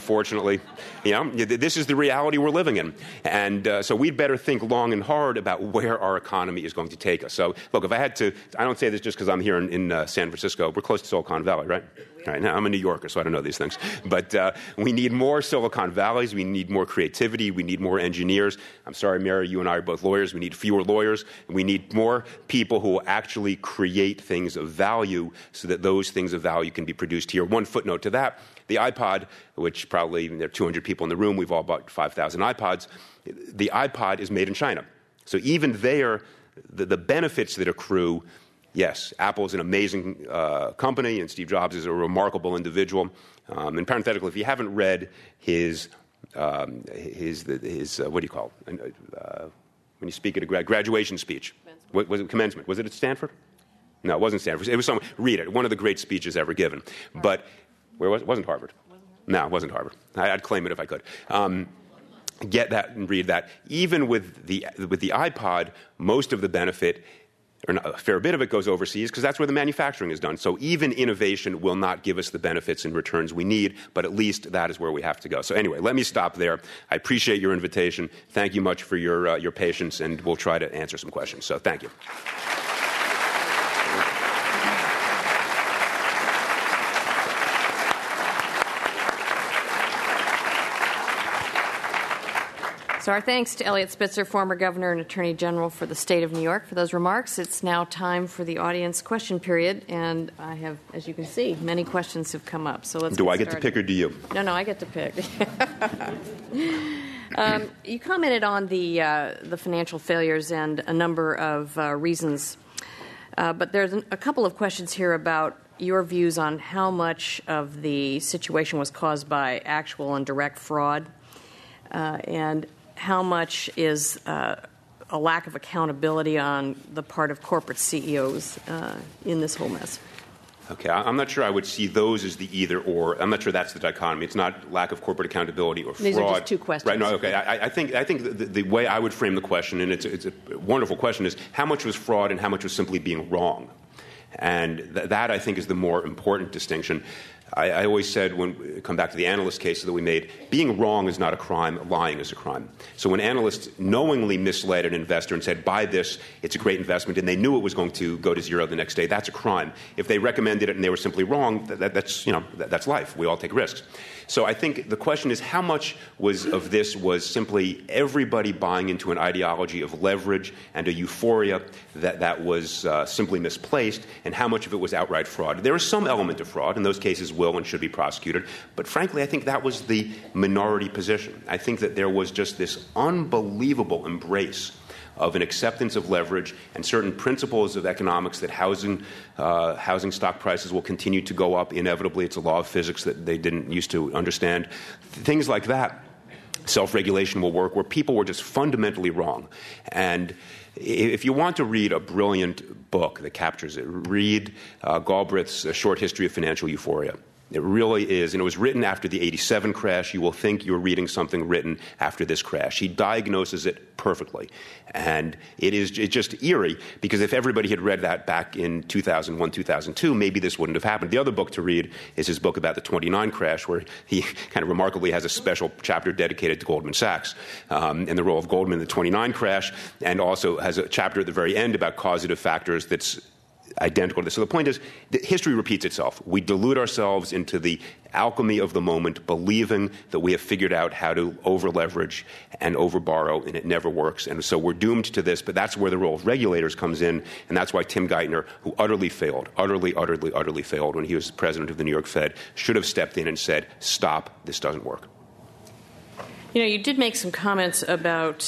unfortunately. This is the reality we're living in. And so we'd better think long and hard about where our economy is going to take us. So, look, if I had to, I don't say this just because I'm here in San Francisco. We're close to Silicon Valley, right? Right now, I'm a New Yorker, so I don't know these things. But we need more Silicon Valleys. We need more creativity. We need more engineers. I'm sorry, Mary, you and I are both lawyers. We need fewer lawyers. We need more people who will actually create things of value so that those things of value can be produced here. One footnote to that, the iPod, which probably there are 200 people in the room, we've all bought 5,000 iPods. The iPod is made in China. So even there, the benefits that accrue, yes, Apple is an amazing company, and Steve Jobs is a remarkable individual. And parenthetically, if you haven't read his what do you call it? When you speak at a graduation speech, was it commencement? Was it at Stanford? No, it wasn't Stanford. It was some. Read it. One of the great speeches ever given. But where was it? Wasn't Harvard? No, it wasn't Harvard. I'd claim it if I could. Get that and read that. Even with the iPod, most of the benefit, or a fair bit of it, goes overseas because that's where the manufacturing is done. So even innovation will not give us the benefits and returns we need, but at least that is where we have to go. So anyway, let me stop there. I appreciate your invitation. Thank you much for your patience, and we'll try to answer some questions. So thank you. So our thanks to Eliot Spitzer, former governor and attorney general for the state of New York, for those remarks. It's now time for the audience question period, and I have, as you can see, many questions have come up. So let's. Do I get to pick or do you? No, I get to pick. You commented on the financial failures and a number of reasons, but there's a couple of questions here about your views on how much of the situation was caused by actual and direct fraud, and how much is a lack of accountability on the part of corporate CEOs in this whole mess? Okay, I'm not sure I would see those as the either or. I'm not sure that's the dichotomy. It's not lack of corporate accountability or fraud. These are just two questions. Right, no, okay. I think the way I would frame the question, and it's a wonderful question, is how much was fraud and how much was simply being wrong? And that, I think, is the more important distinction. I always said, when we come back to the analyst case that we made, being wrong is not a crime, lying is a crime. So when analysts knowingly misled an investor and said, buy this, it's a great investment, and they knew it was going to go to zero the next day, that's a crime. If they recommended it and they were simply wrong, that's life. We all take risks. So I think the question is, how much of this was simply everybody buying into an ideology of leverage and a euphoria that was simply misplaced, and how much of it was outright fraud? There is some element of fraud, and those cases will and should be prosecuted. But frankly, I think that was the minority position. I think that there was just this unbelievable embrace of an acceptance of leverage and certain principles of economics that housing stock prices will continue to go up inevitably. It's a law of physics that they didn't used to understand. Things like that. Self-regulation will work, where people were just fundamentally wrong. And if you want to read a brilliant book that captures it, read Galbraith's A Short History of Financial Euphoria. It really is. And it was written after the 87 crash. You will think you're reading something written after this crash. He diagnoses it perfectly. And it's just eerie, because if everybody had read that back in 2001, 2002, maybe this wouldn't have happened. The other book to read is his book about the 29 crash, where he kind of remarkably has a special chapter dedicated to Goldman Sachs and the role of Goldman in the 29 crash, and also has a chapter at the very end about causative factors that's identical to this. So the point is that history repeats itself. We delude ourselves into the alchemy of the moment, believing that we have figured out how to over-leverage and over-borrow, and it never works. And so we're doomed to this, but that's where the role of regulators comes in, and that's why Tim Geithner, who utterly failed when he was president of the New York Fed, should have stepped in and said, stop, this doesn't work. You did make some comments about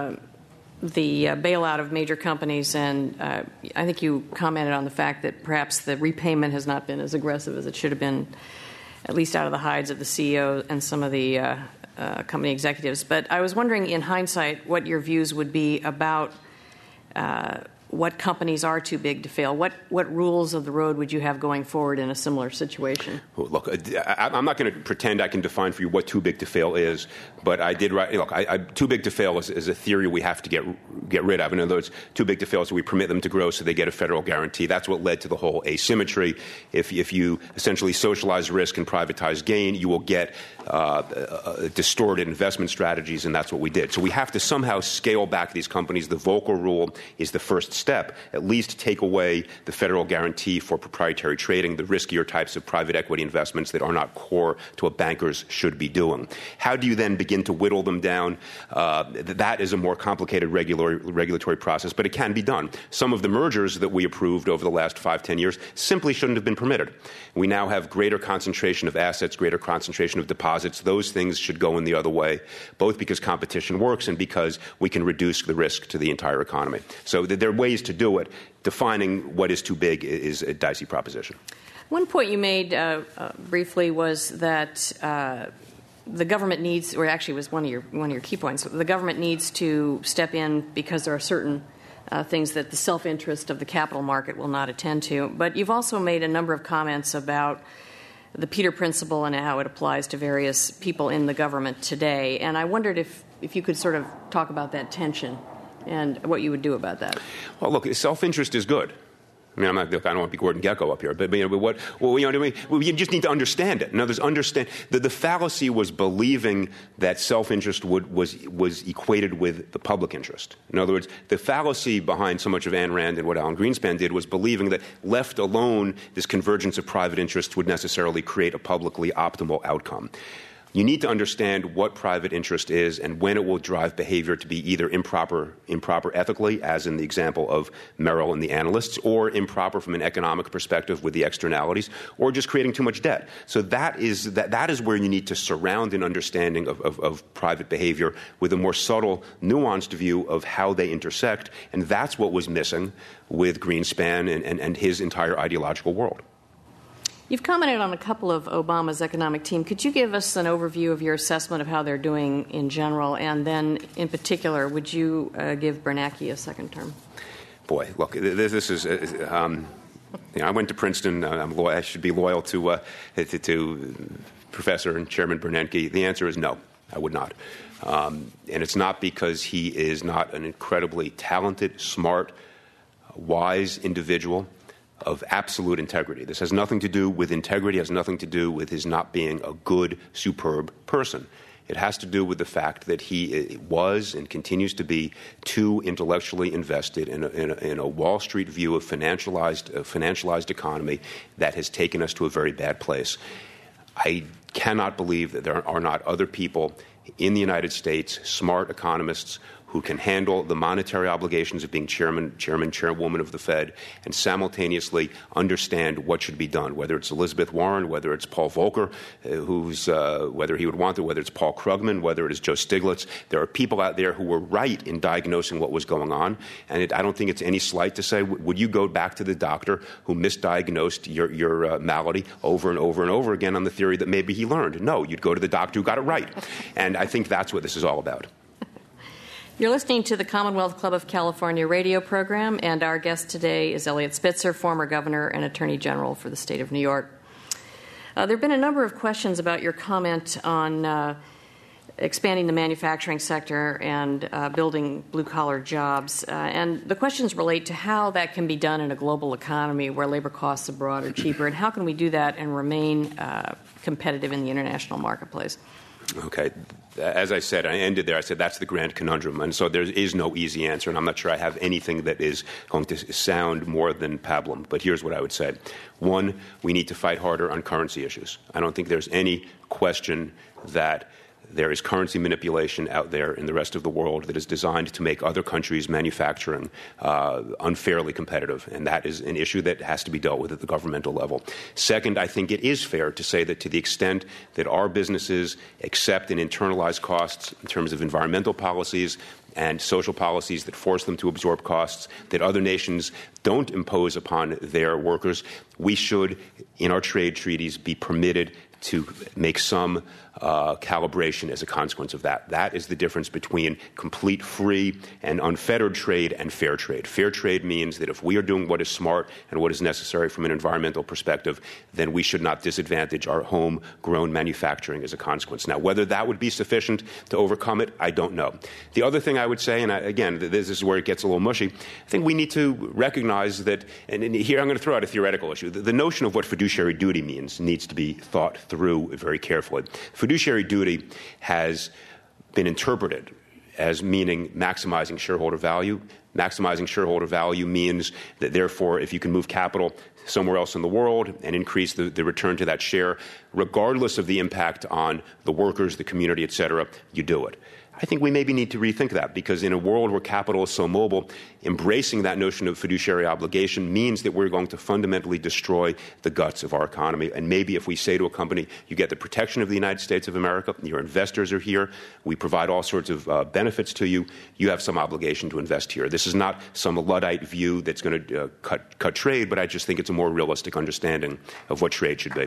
the bailout of major companies, and I think you commented on the fact that perhaps the repayment has not been as aggressive as it should have been, at least out of the hides of the CEO and some of the company executives. But I was wondering, in hindsight, what your views would be about what companies are too big to fail? What rules of the road would you have going forward in a similar situation? Well, look, I'm not going to pretend I can define for you what too big to fail is, but I did write. Look, too big to fail is a theory we have to get rid of. In other words, too big to fail is we permit them to grow so they get a federal guarantee. That's what led to the whole asymmetry. If you essentially socialize risk and privatize gain, you will get distorted investment strategies, and that's what we did. So we have to somehow scale back these companies. The Volcker Rule is the first step. At least take away the federal guarantee for proprietary trading, the riskier types of private equity investments that are not core to what bankers should be doing. How do you then begin to whittle them down? That is a more complicated regulatory process, but it can be done. Some of the mergers that we approved over the last 5-10 years simply shouldn't have been permitted. We now have greater concentration of assets, greater concentration of deposits. Those things should go in the other way, both because competition works and because we can reduce the risk to the entire economy. So there are ways to do it. Defining what is too big is a dicey proposition. One point you made briefly was that the government needs, or actually was one of your key points, the government needs to step in because there are certain things that the self-interest of the capital market will not attend to. But you've also made a number of comments about the Peter Principle and how it applies to various people in the government today. And I wondered if you could sort of talk about that tension and what you would do about that. Well, look, self-interest is good. I mean, I don't want to be Gordon Gekko up here, but you know what I mean? You just need to understand it. In other words, understand that the fallacy was believing that self-interest was equated with the public interest. In other words, the fallacy behind so much of Ayn Rand and what Alan Greenspan did was believing that left alone, this convergence of private interests would necessarily create a publicly optimal outcome. You need to understand what private interest is and when it will drive behavior to be either improper ethically, as in the example of Merrill and the analysts, or improper from an economic perspective with the externalities, or just creating too much debt. So that is where you need to surround an understanding of private behavior with a more subtle, nuanced view of how they intersect, and that's what was missing with Greenspan and his entire ideological world. You've commented on a couple of Obama's economic team. Could you give us an overview of your assessment of how they're doing in general? And then, in particular, would you give Bernanke a second term? Boy, look, this is... I went to Princeton. I should be loyal to Professor and Chairman Bernanke. The answer is no, I would not. And it's not because he is not an incredibly talented, smart, wise individual of absolute integrity. This has nothing to do with integrity, has nothing to do with his not being a good, superb person. It has to do with the fact that he was and continues to be too intellectually invested in a Wall Street view of financialized economy that has taken us to a very bad place. I cannot believe that there are not other people in the United States, smart economists, who can handle the monetary obligations of being chairwoman of the Fed, and simultaneously understand what should be done, whether it's Elizabeth Warren, whether it's Paul Volcker, whether he would want to, whether it's Paul Krugman, whether it is Joe Stiglitz. There are people out there who were right in diagnosing what was going on, and I don't think it's any slight to say, would you go back to the doctor who misdiagnosed your malady over and over and over again on the theory that maybe he learned? No, you'd go to the doctor who got it right. And I think that's what this is all about. You're listening to the Commonwealth Club of California radio program, and our guest today is Eliot Spitzer, former governor and attorney general for the state of New York. There have been a number of questions about your comment on expanding the manufacturing sector and building blue-collar jobs. And the questions relate to how that can be done in a global economy where labor costs abroad are cheaper, and how can we do that and remain competitive in the international marketplace? Okay. As I said, I ended there. I said that's the grand conundrum. And so there is no easy answer, and I'm not sure I have anything that is going to sound more than pablum. But here's what I would say. One, we need to fight harder on currency issues. I don't think there's any question that there is currency manipulation out there in the rest of the world that is designed to make other countries' manufacturing unfairly competitive, and that is an issue that has to be dealt with at the governmental level. Second, I think it is fair to say that to the extent that our businesses accept and internalize costs in terms of environmental policies and social policies that force them to absorb costs that other nations don't impose upon their workers, we should, in our trade treaties, be permitted to make some calibration as a consequence of that. That is the difference between complete free and unfettered trade and fair trade. Fair trade means that if we are doing what is smart and what is necessary from an environmental perspective, then we should not disadvantage our homegrown manufacturing as a consequence. Now, whether that would be sufficient to overcome it, I don't know. The other thing I would say, and again, this is where it gets a little mushy, I think we need to recognize that, and here I'm going to throw out a theoretical issue, the notion of what fiduciary duty means needs to be thought through very carefully. Fiduciary duty has been interpreted as meaning maximizing shareholder value. Maximizing shareholder value means that, therefore, if you can move capital somewhere else in the world and increase the return to that share, regardless of the impact on the workers, the community, et cetera, you do it. I think we maybe need to rethink that, because in a world where capital is so mobile, embracing that notion of fiduciary obligation means that we're going to fundamentally destroy the guts of our economy. And maybe if we say to a company, you get the protection of the United States of America, your investors are here, we provide all sorts of benefits to you, you have some obligation to invest here. This is not some Luddite view that's going to cut trade, but I just think it's a more realistic understanding of what trade should be.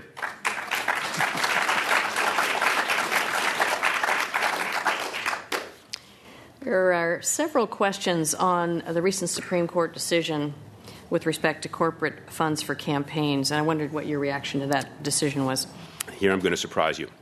There are several questions on the recent Supreme Court decision with respect to corporate funds for campaigns, and I wondered what your reaction to that decision was. Here I'm going to surprise you.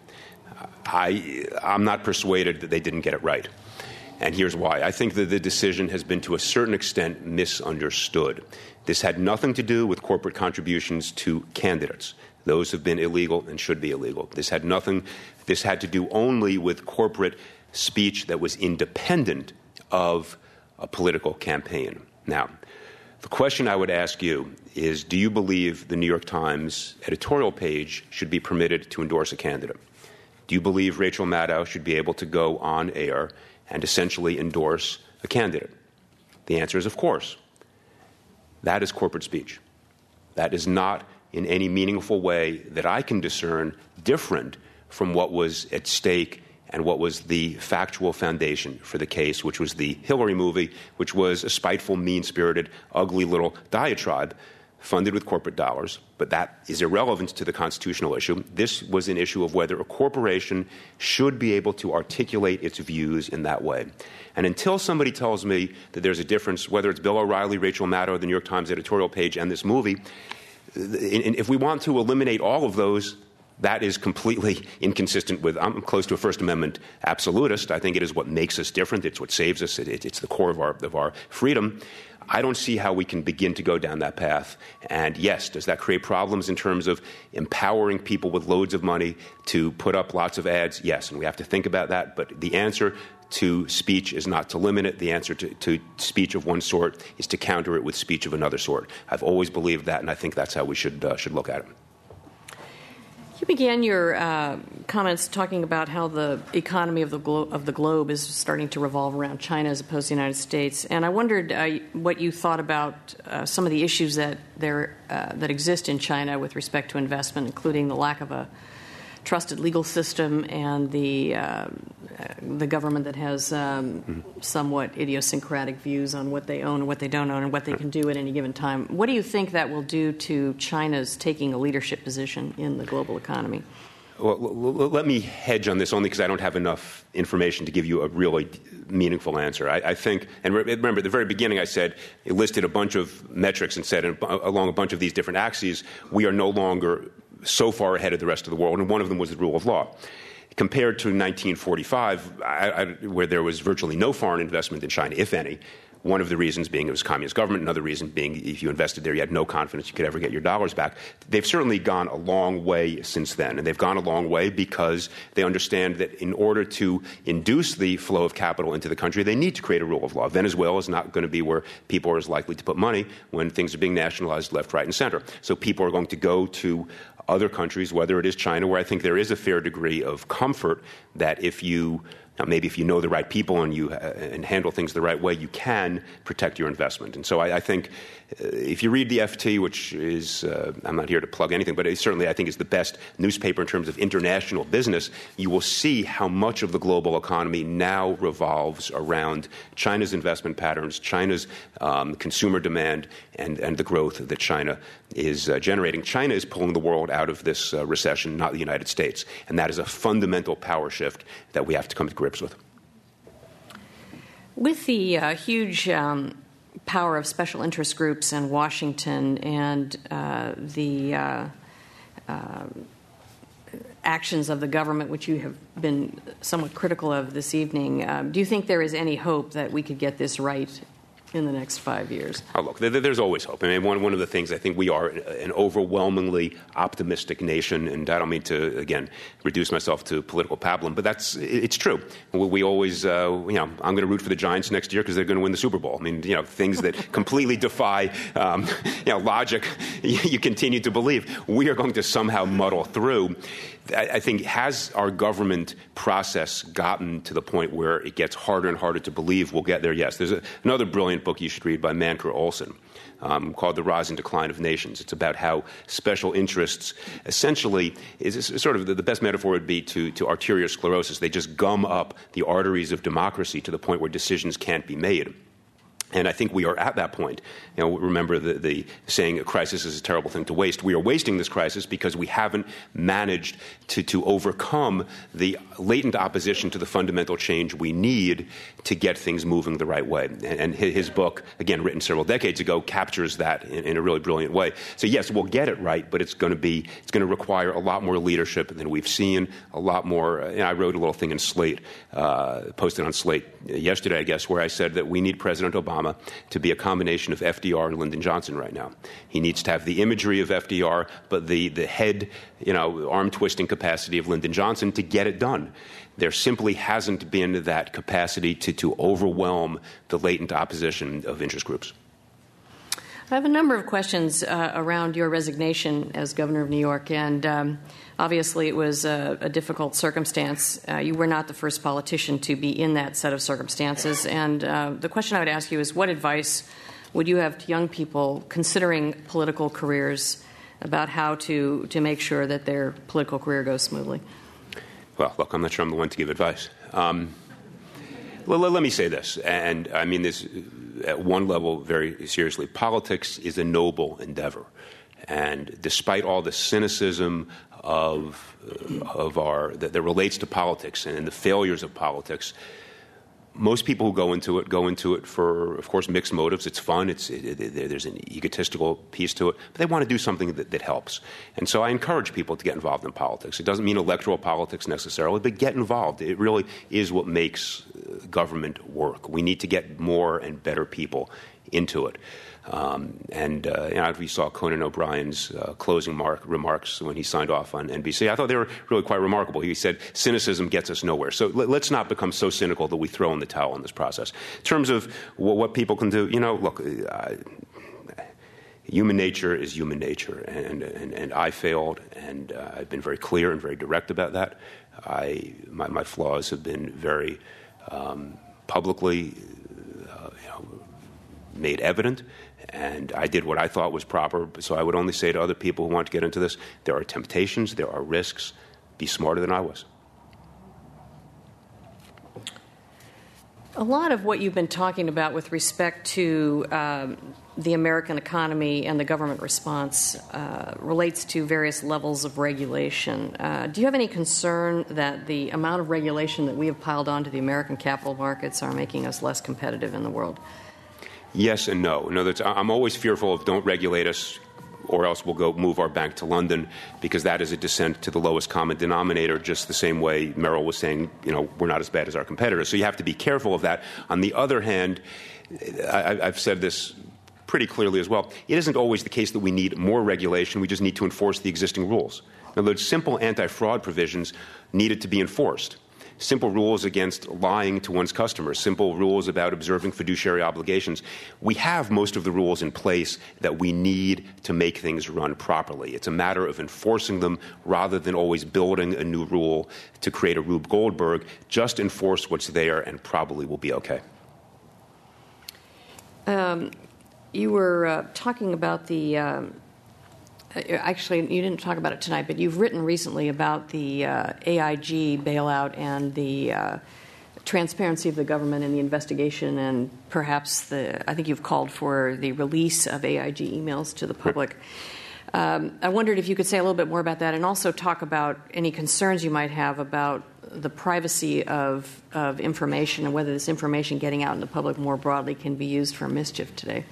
I'm not persuaded that they didn't get it right. And here's why. I think that the decision has been, to a certain extent, misunderstood. This had nothing to do with corporate contributions to candidates. Those have been illegal and should be illegal. This had to do only with corporate speech that was independent of a political campaign. Now, the question I would ask you is, do you believe the New York Times editorial page should be permitted to endorse a candidate? Do you believe Rachel Maddow should be able to go on air and essentially endorse a candidate? The answer is, of course. That is corporate speech. That is not in any meaningful way that I can discern different from what was at stake and what was the factual foundation for the case, which was the Hillary movie, which was a spiteful, mean-spirited, ugly little diatribe funded with corporate dollars. But that is irrelevant to the constitutional issue. This was an issue of whether a corporation should be able to articulate its views in that way. And until somebody tells me that there's a difference, whether it's Bill O'Reilly, Rachel Maddow, the New York Times editorial page, and this movie, if we want to eliminate all of those, that is completely inconsistent with, I'm close to a First Amendment absolutist. I think it is what makes us different. It's what saves us. It's the core of our freedom. I don't see how we can begin to go down that path. And yes, does that create problems in terms of empowering people with loads of money to put up lots of ads? Yes, and we have to think about that. But the answer to speech is not to limit it. The answer to speech of one sort is to counter it with speech of another sort. I've always believed that, and I think that's how we should look at it. You began your comments talking about how the economy of the globe is starting to revolve around China as opposed to the United States, and I wondered what you thought about some of the issues that exist in China with respect to investment, including the lack of a trusted legal system and the government that has somewhat idiosyncratic views on what they own and what they don't own and what they can do at any given time. What do you think that will do to China's taking a leadership position in the global economy? Well, let me hedge on this only because I don't have enough information to give you a really meaningful answer. I think, and remember, at the very beginning I said, it listed a bunch of metrics and said along a bunch of these different axes, we are no longer so far ahead of the rest of the world, and one of them was the rule of law. Compared to 1945, where there was virtually no foreign investment in China, if any, one of the reasons being it was communist government, another reason being if you invested there, you had no confidence you could ever get your dollars back. They've certainly gone a long way since then, and they've gone a long way because they understand that in order to induce the flow of capital into the country, they need to create a rule of law. Venezuela is not going to be where people are as likely to put money when things are being nationalized left, right, and center. So people are going to go to other countries, whether it is China, where I think there is a fair degree of comfort that if you Now, maybe if you know the right people and you and handle things the right way, you can protect your investment. And so I think if you read the FT, which is, I'm not here to plug anything, but it certainly I think is the best newspaper in terms of international business, you will see how much of the global economy now revolves around China's investment patterns, China's consumer demand, and the growth that China is generating. China is pulling the world out of this recession, not the United States. And that is a fundamental power shift that we have to come to grips with. With the huge power of special interest groups in Washington and the actions of the government, which you have been somewhat critical of this evening, do you think there is any hope that we could get this right in the next 5 years? Oh, look, there's always hope. I mean, one of the things, I think we are an overwhelmingly optimistic nation, and I don't mean to, again, reduce myself to political pablum, but it's true. We always, I'm going to root for the Giants next year because they're going to win the Super Bowl. I mean, things that completely defy, logic, you continue to believe. We are going to somehow muddle through. I think, has our government process gotten to the point where it gets harder and harder to believe we'll get there? Yes. There's another brilliant book you should read by Manker Olson called The Rise and Decline of Nations. It's about how special interests essentially is sort of the best metaphor would be to arteriosclerosis. They just gum up the arteries of democracy to the point where decisions can't be made. And I think we are at that point. Remember the saying, a crisis is a terrible thing to waste. We are wasting this crisis because we haven't managed to overcome the latent opposition to the fundamental change we need to get things moving the right way. And his book, again, written several decades ago, captures that in a really brilliant way. So yes, we'll get it right, but it's going to require a lot more leadership than we've seen, a lot more. I wrote a little thing in Slate, posted on Slate yesterday, I guess, where I said that we need President Obama to be a combination of FDR and Lyndon Johnson right now. He needs to have the imagery of FDR, but the head, arm-twisting capacity of Lyndon Johnson to get it done. There simply hasn't been that capacity to overwhelm the latent opposition of interest groups. I have a number of questions around your resignation as governor of New York, and obviously it was a difficult circumstance. You were not the first politician to be in that set of circumstances, and the question I would ask you is, what advice would you have to young people considering political careers about how to make sure that their political career goes smoothly? Well, look, I'm not sure I'm the one to give advice. Well, let me say this, and I mean this at one level very seriously. Politics is a noble endeavor, and despite all the cynicism that relates to politics and the failures of politics, most people who go into it for, of course, mixed motives. It's fun. There's an egotistical piece to it, but they want to do something that helps. And so I encourage people to get involved in politics. It doesn't mean electoral politics necessarily, but get involved. It really is what makes government work. We need to get more and better people into it. We saw Conan O'Brien's closing remarks when he signed off on NBC. I thought they were really quite remarkable. He said, cynicism gets us nowhere. So let's not become so cynical that we throw in the towel in this process. In terms of what people can do, look, human nature is human nature, and I failed, and I've been very clear and very direct about that. My flaws have been very publicly made evident, and I did what I thought was proper. So I would only say to other people who want to get into this, there are temptations, there are risks. Be smarter than I was. A lot of what you've been talking about with respect to the American economy and the government response relates to various levels of regulation. Do you have any concern that the amount of regulation that we have piled onto the American capital markets are making us less competitive in the world? Yes and no. I'm always fearful of don't regulate us or else we'll go move our bank to London, because that is a descent to the lowest common denominator, just the same way Merrill was saying, we're not as bad as our competitors. So you have to be careful of that. On the other hand, I've said this pretty clearly as well, it isn't always the case that we need more regulation. We just need to enforce the existing rules. In other words, simple anti-fraud provisions needed to be enforced. simple rules against lying to one's customers, simple rules about observing fiduciary obligations. We have most of the rules in place that we need to make things run properly. It's a matter of enforcing them rather than always building a new rule to create a Rube Goldberg. Just enforce what's there and probably will be okay. You were talking about the actually, you didn't talk about it tonight, but you've written recently about the AIG bailout and the transparency of the government in the investigation, and perhaps I think you've called for the release of AIG emails to the public. I wondered if you could say a little bit more about that and also talk about any concerns you might have about the privacy of information and whether this information getting out in the public more broadly can be used for mischief today.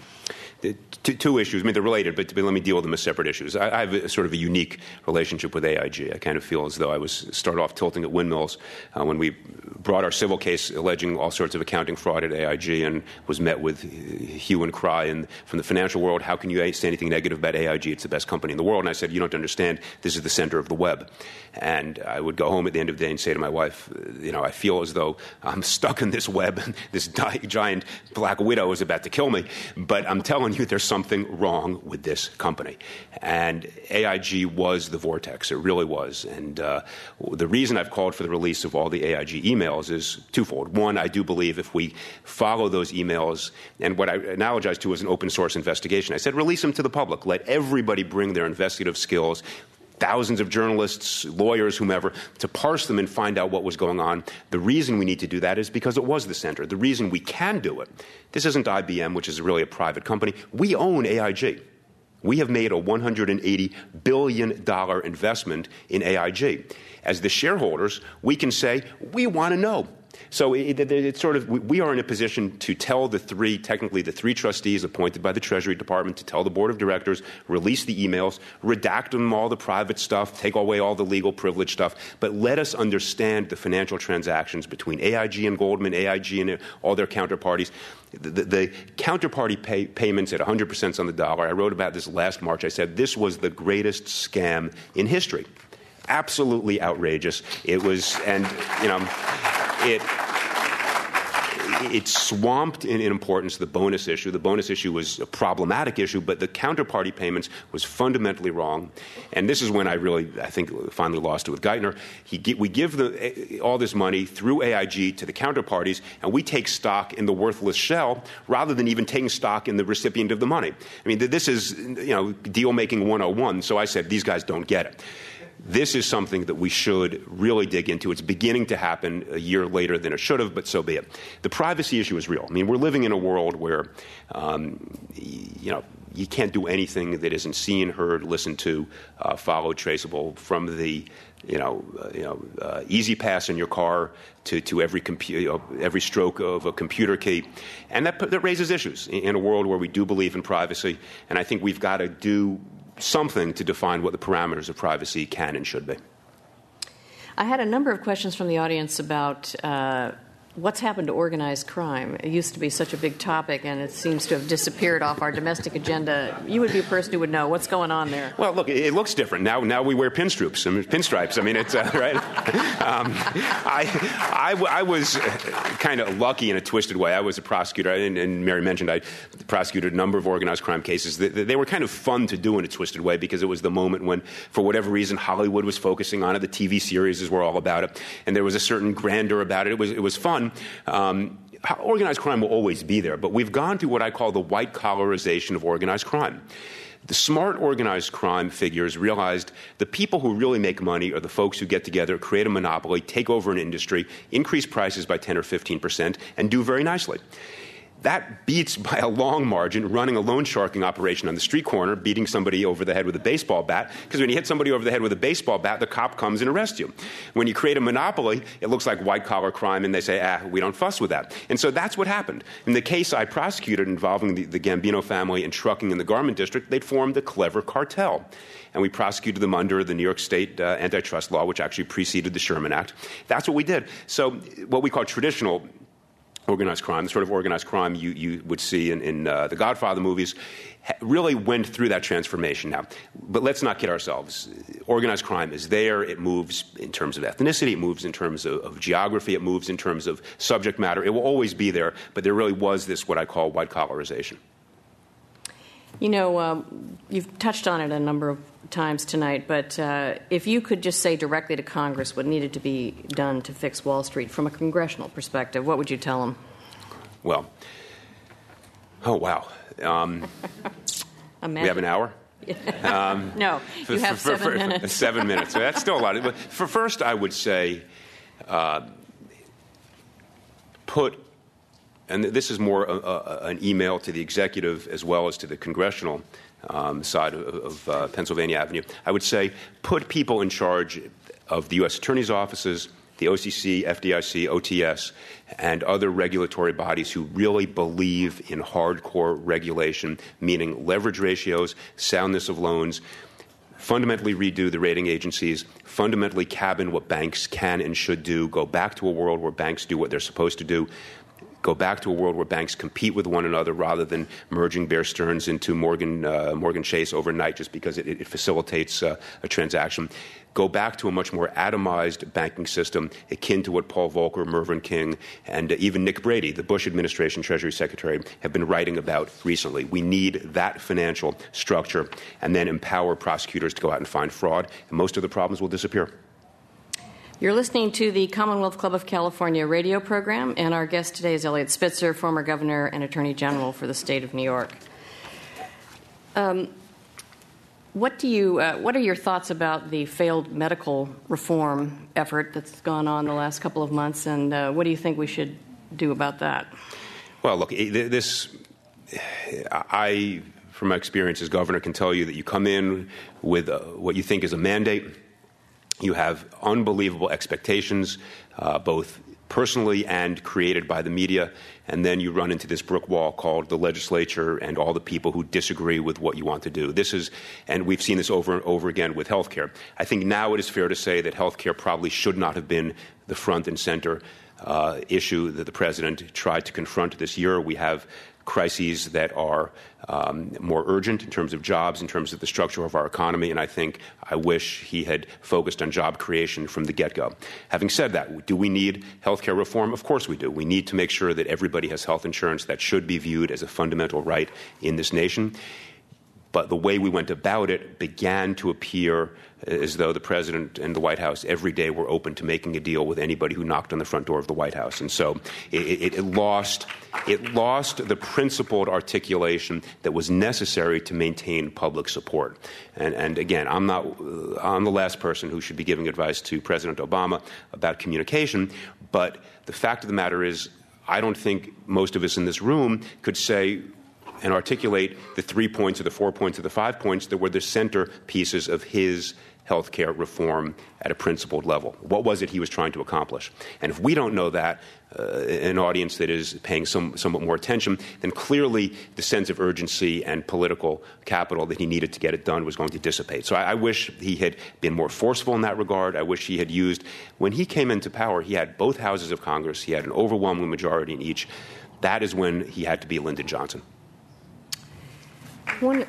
Two issues. I mean, they're related, but let me deal with them as separate issues. I have a sort of a unique relationship with AIG. I kind of feel as though I started off tilting at windmills when we brought our civil case alleging all sorts of accounting fraud at AIG and was met with hue and cry and from the financial world, how can you say anything negative about AIG? It's the best company in the world. And I said, you don't understand. This is the center of the web. And I would go home at the end of the day and say to my wife, I feel as though I'm stuck in this web. This giant black widow is about to kill me. But I'm telling you, there's something wrong with this company. And AIG was the vortex. It really was. And the reason I've called for the release of all the AIG emails is twofold. One, I do believe if we follow those emails, and what I analogize to as an open source investigation, I said release them to the public. Let everybody bring their investigative skills, thousands of journalists, lawyers, whomever, to parse them and find out what was going on. The reason we need to do that is because it was the center. The reason we can do it, this isn't IBM, which is really a private company. We own AIG. We have made a $180 billion investment in AIG. As the shareholders, we can say, we want to know. So it's sort of, we are in a position to tell technically the three trustees appointed by the Treasury Department to tell the board of directors, release the emails, redact them all the private stuff, take away all the legal privilege stuff, but let us understand the financial transactions between AIG and Goldman, AIG and all their counterparties. The counterparty payments at 100 cents on the dollar. I wrote about this last March. I said this was the greatest scam in history. Absolutely outrageous. It was, and it swamped in importance the bonus issue. The bonus issue was a problematic issue, but the counterparty payments was fundamentally wrong. And this is when I think, finally lost it with Geithner. We give all this money through AIG to the counterparties, and we take stock in the worthless shell rather than even taking stock in the recipient of the money. I mean, this is, deal-making 101. So I said, these guys don't get it. This is something that we should really dig into. It's beginning to happen a year later than it should have, but so be it. The privacy issue is real. I mean, we're living in a world where, you can't do anything that isn't seen, heard, listened to, followed, traceable from the, easy pass in your car to every stroke of a computer key. And that raises issues in a world where we do believe in privacy. And I think we've got to do something to define what the parameters of privacy can and should be. I had a number of questions from the audience about what's happened to organized crime. It used to be such a big topic, and it seems to have disappeared off our domestic agenda. You would be a person who would know what's going on there. Well, look, it looks different now. We wear pinstripes. I mean, it's right. I was kind of lucky in a twisted way. I was a prosecutor, and Mary mentioned I prosecuted a number of organized crime cases. They were kind of fun to do in a twisted way because it was the moment when, for whatever reason, Hollywood was focusing on it. The TV series were all about it, and there was a certain grandeur about it. It was fun. Organized crime will always be there, but we've gone through what I call the white collarization of organized crime. The smart organized crime figures realized the people who really make money are the folks who get together, create a monopoly, take over an industry, increase prices by 10 or 15%, and do very nicely. That beats by a long margin running a loan sharking operation on the street corner, beating somebody over the head with a baseball bat, because when you hit somebody over the head with a baseball bat, the cop comes and arrests you. When you create a monopoly, it looks like white-collar crime, and they say, we don't fuss with that. And so that's what happened. In the case I prosecuted involving the Gambino family and trucking in the Garment District, they'd formed a clever cartel. And we prosecuted them under the New York State antitrust law, which actually preceded the Sherman Act. That's what we did. So what we call traditional organized crime, the sort of organized crime you would see in the Godfather movies, really went through that transformation now. But let's not kid ourselves. Organized crime is there. It moves in terms of ethnicity. It moves in terms of geography. It moves in terms of subject matter. It will always be there, but there really was this, what I call, white-collarization. You know, you've touched on it a number of times tonight, but if you could just say directly to Congress what needed to be done to fix Wall Street from a congressional perspective, what would you tell them? Well, oh, wow. We have an hour? No, you have 7 minutes. 7 minutes. So that's still a lot. But first, I would say and this is more an email to the executive as well as to the congressional side of Pennsylvania Avenue. I would say put people in charge of the U.S. Attorney's offices, the OCC, FDIC, OTS, and other regulatory bodies who really believe in hardcore regulation, meaning leverage ratios, soundness of loans, fundamentally redo the rating agencies, fundamentally cabin what banks can and should do, go back to a world where banks do what they're supposed to do, go back to a world where banks compete with one another rather than merging Bear Stearns into Morgan Chase overnight just because it facilitates a transaction. Go back to a much more atomized banking system akin to what Paul Volcker, Mervyn King, and even Nick Brady, the Bush administration Treasury Secretary, have been writing about recently. We need that financial structure and then empower prosecutors to go out and find fraud, and most of the problems will disappear. You're listening to the Commonwealth Club of California radio program, and our guest today is Eliot Spitzer, former governor and attorney general for the state of New York. What are your thoughts about the failed medical reform effort that's gone on the last couple of months, and what do you think we should do about that? Well, look, I, from my experience as governor, can tell you that you come in with what you think is a mandate. You have unbelievable expectations, both personally and created by the media, and then you run into this brick wall called the legislature and all the people who disagree with what you want to do. And we've seen this over and over again with health care. I think now it is fair to say that health care probably should not have been the front and center issue that the president tried to confront this year. We have crises that are more urgent in terms of jobs, in terms of the structure of our economy, and I wish he had focused on job creation from the get-go. Having said that, do we need health care reform? Of course we do. We need to make sure that everybody has health insurance. That should be viewed as a fundamental right in this nation. But the way we went about it began to appear as though the president and the White House every day were open to making a deal with anybody who knocked on the front door of the White House. And so it lost the principled articulation that was necessary to maintain public support. And again, I'm the last person who should be giving advice to President Obama about communication, but the fact of the matter is I don't think most of us in this room could say and articulate the 3 points or the 4 points or the 5 points that were the center pieces of his health care reform at a principled level. What was it he was trying to accomplish? And if we don't know that, an audience that is paying somewhat more attention, then clearly the sense of urgency and political capital that he needed to get it done was going to dissipate. So I wish he had been more forceful in that regard. I wish he had used, when he came into power, he had both houses of Congress. He had an overwhelming majority in each. That is when he had to be Lyndon Johnson. One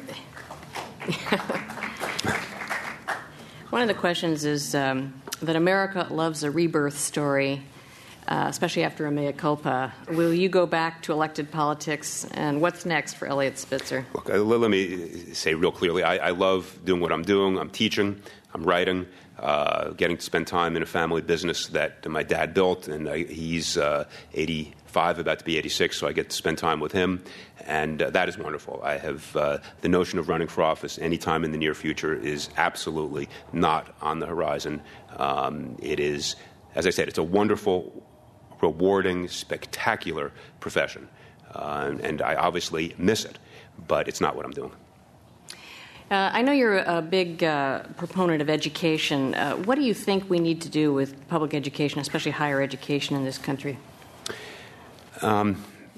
of the questions is that America loves a rebirth story, especially after a mea culpa. Will you go back to elected politics, and what's next for Eliot Spitzer? Look, let me say real clearly, I love doing what I'm doing. I'm teaching, I'm writing, getting to spend time in a family business that my dad built, and he's 85, about to be 86, so I get to spend time with him, and that is wonderful. I have the notion of running for office anytime in the near future is absolutely not on the horizon. It is, as I said, it's a wonderful, rewarding, spectacular profession, and I obviously miss it, but it's not what I'm doing. I know you're a big proponent of education. What do you think we need to do with public education, especially higher education in this country?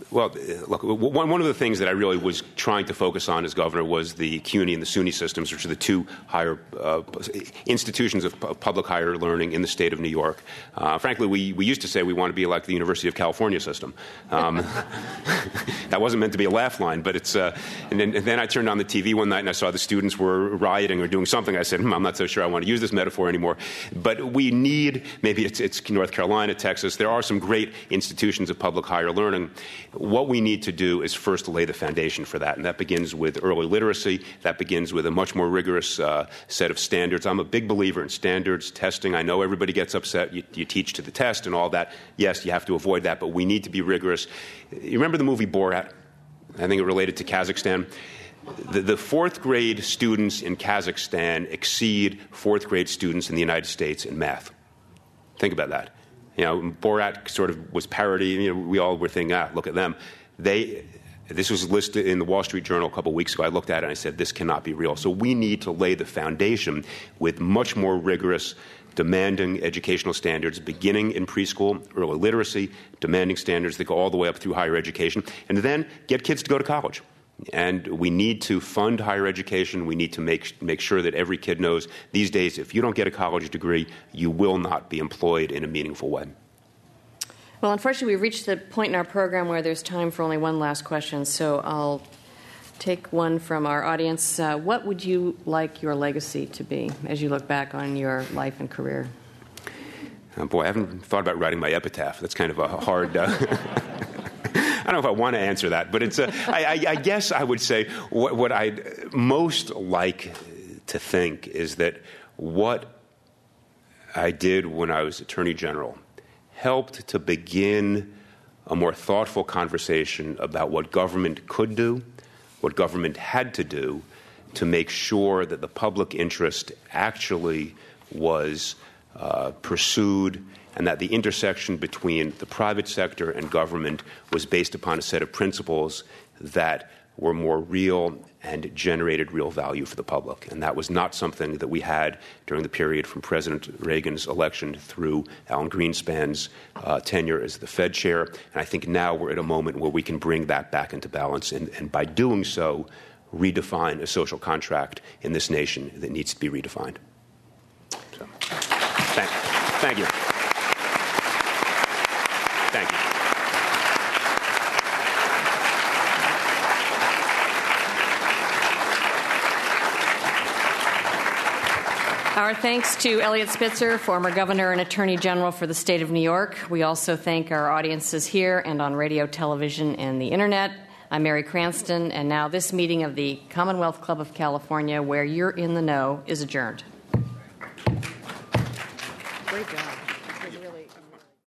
Well, look, one of the things that I really was trying to focus on as governor was the CUNY and the SUNY systems, which are the two higher institutions of public higher learning in the state of New York. Frankly, we used to say we want to be like the University of California system. That wasn't meant to be a laugh line, but it's. And then I turned on the TV one night and I saw the students were rioting or doing something. I said, I'm not so sure I want to use this metaphor anymore. But we need, maybe it's North Carolina, Texas. There are some great institutions of public higher learning. What we need to do is first lay the foundation for that, and that begins with early literacy. That begins with a much more rigorous set of standards. I'm a big believer in standards, testing. I know everybody gets upset. You teach to the test and all that. Yes, you have to avoid that, but we need to be rigorous. You remember the movie Borat? I think it related to Kazakhstan. The fourth grade students in Kazakhstan exceed fourth grade students in the United States in math. Think about that. Borat sort of was parody. We all were thinking, look at them. This was listed in the Wall Street Journal a couple of weeks ago. I looked at it and I said, this cannot be real. So we need to lay the foundation with much more rigorous, demanding educational standards, beginning in preschool, early literacy, demanding standards that go all the way up through higher education, and then get kids to go to college. And we need to fund higher education. We need to make sure that every kid knows these days, if you don't get a college degree, you will not be employed in a meaningful way. Well, unfortunately, we've reached the point in our program where there's time for only one last question, so I'll take one from our audience. What would you like your legacy to be as you look back on your life and career? Boy, I haven't thought about writing my epitaph. That's kind of a hard... I don't know if I want to answer that, but it's. I guess I would say what I'd most like to think is that what I did when I was Attorney General helped to begin a more thoughtful conversation about what government could do, what government had to do to make sure that the public interest actually was pursued, and that the intersection between the private sector and government was based upon a set of principles that were more real and generated real value for the public. And that was not something that we had during the period from President Reagan's election through Alan Greenspan's tenure as the Fed chair. And I think now we're at a moment where we can bring that back into balance, and by doing so, redefine a social contract in this nation that needs to be redefined. So, thank you. Thank you. Our thanks to Eliot Spitzer, former governor and attorney general for the state of New York. We also thank our audiences here and on radio, television, and the internet. I'm Mary Cranston, and now this meeting of the Commonwealth Club of California, where you're in the know, is adjourned. Great job.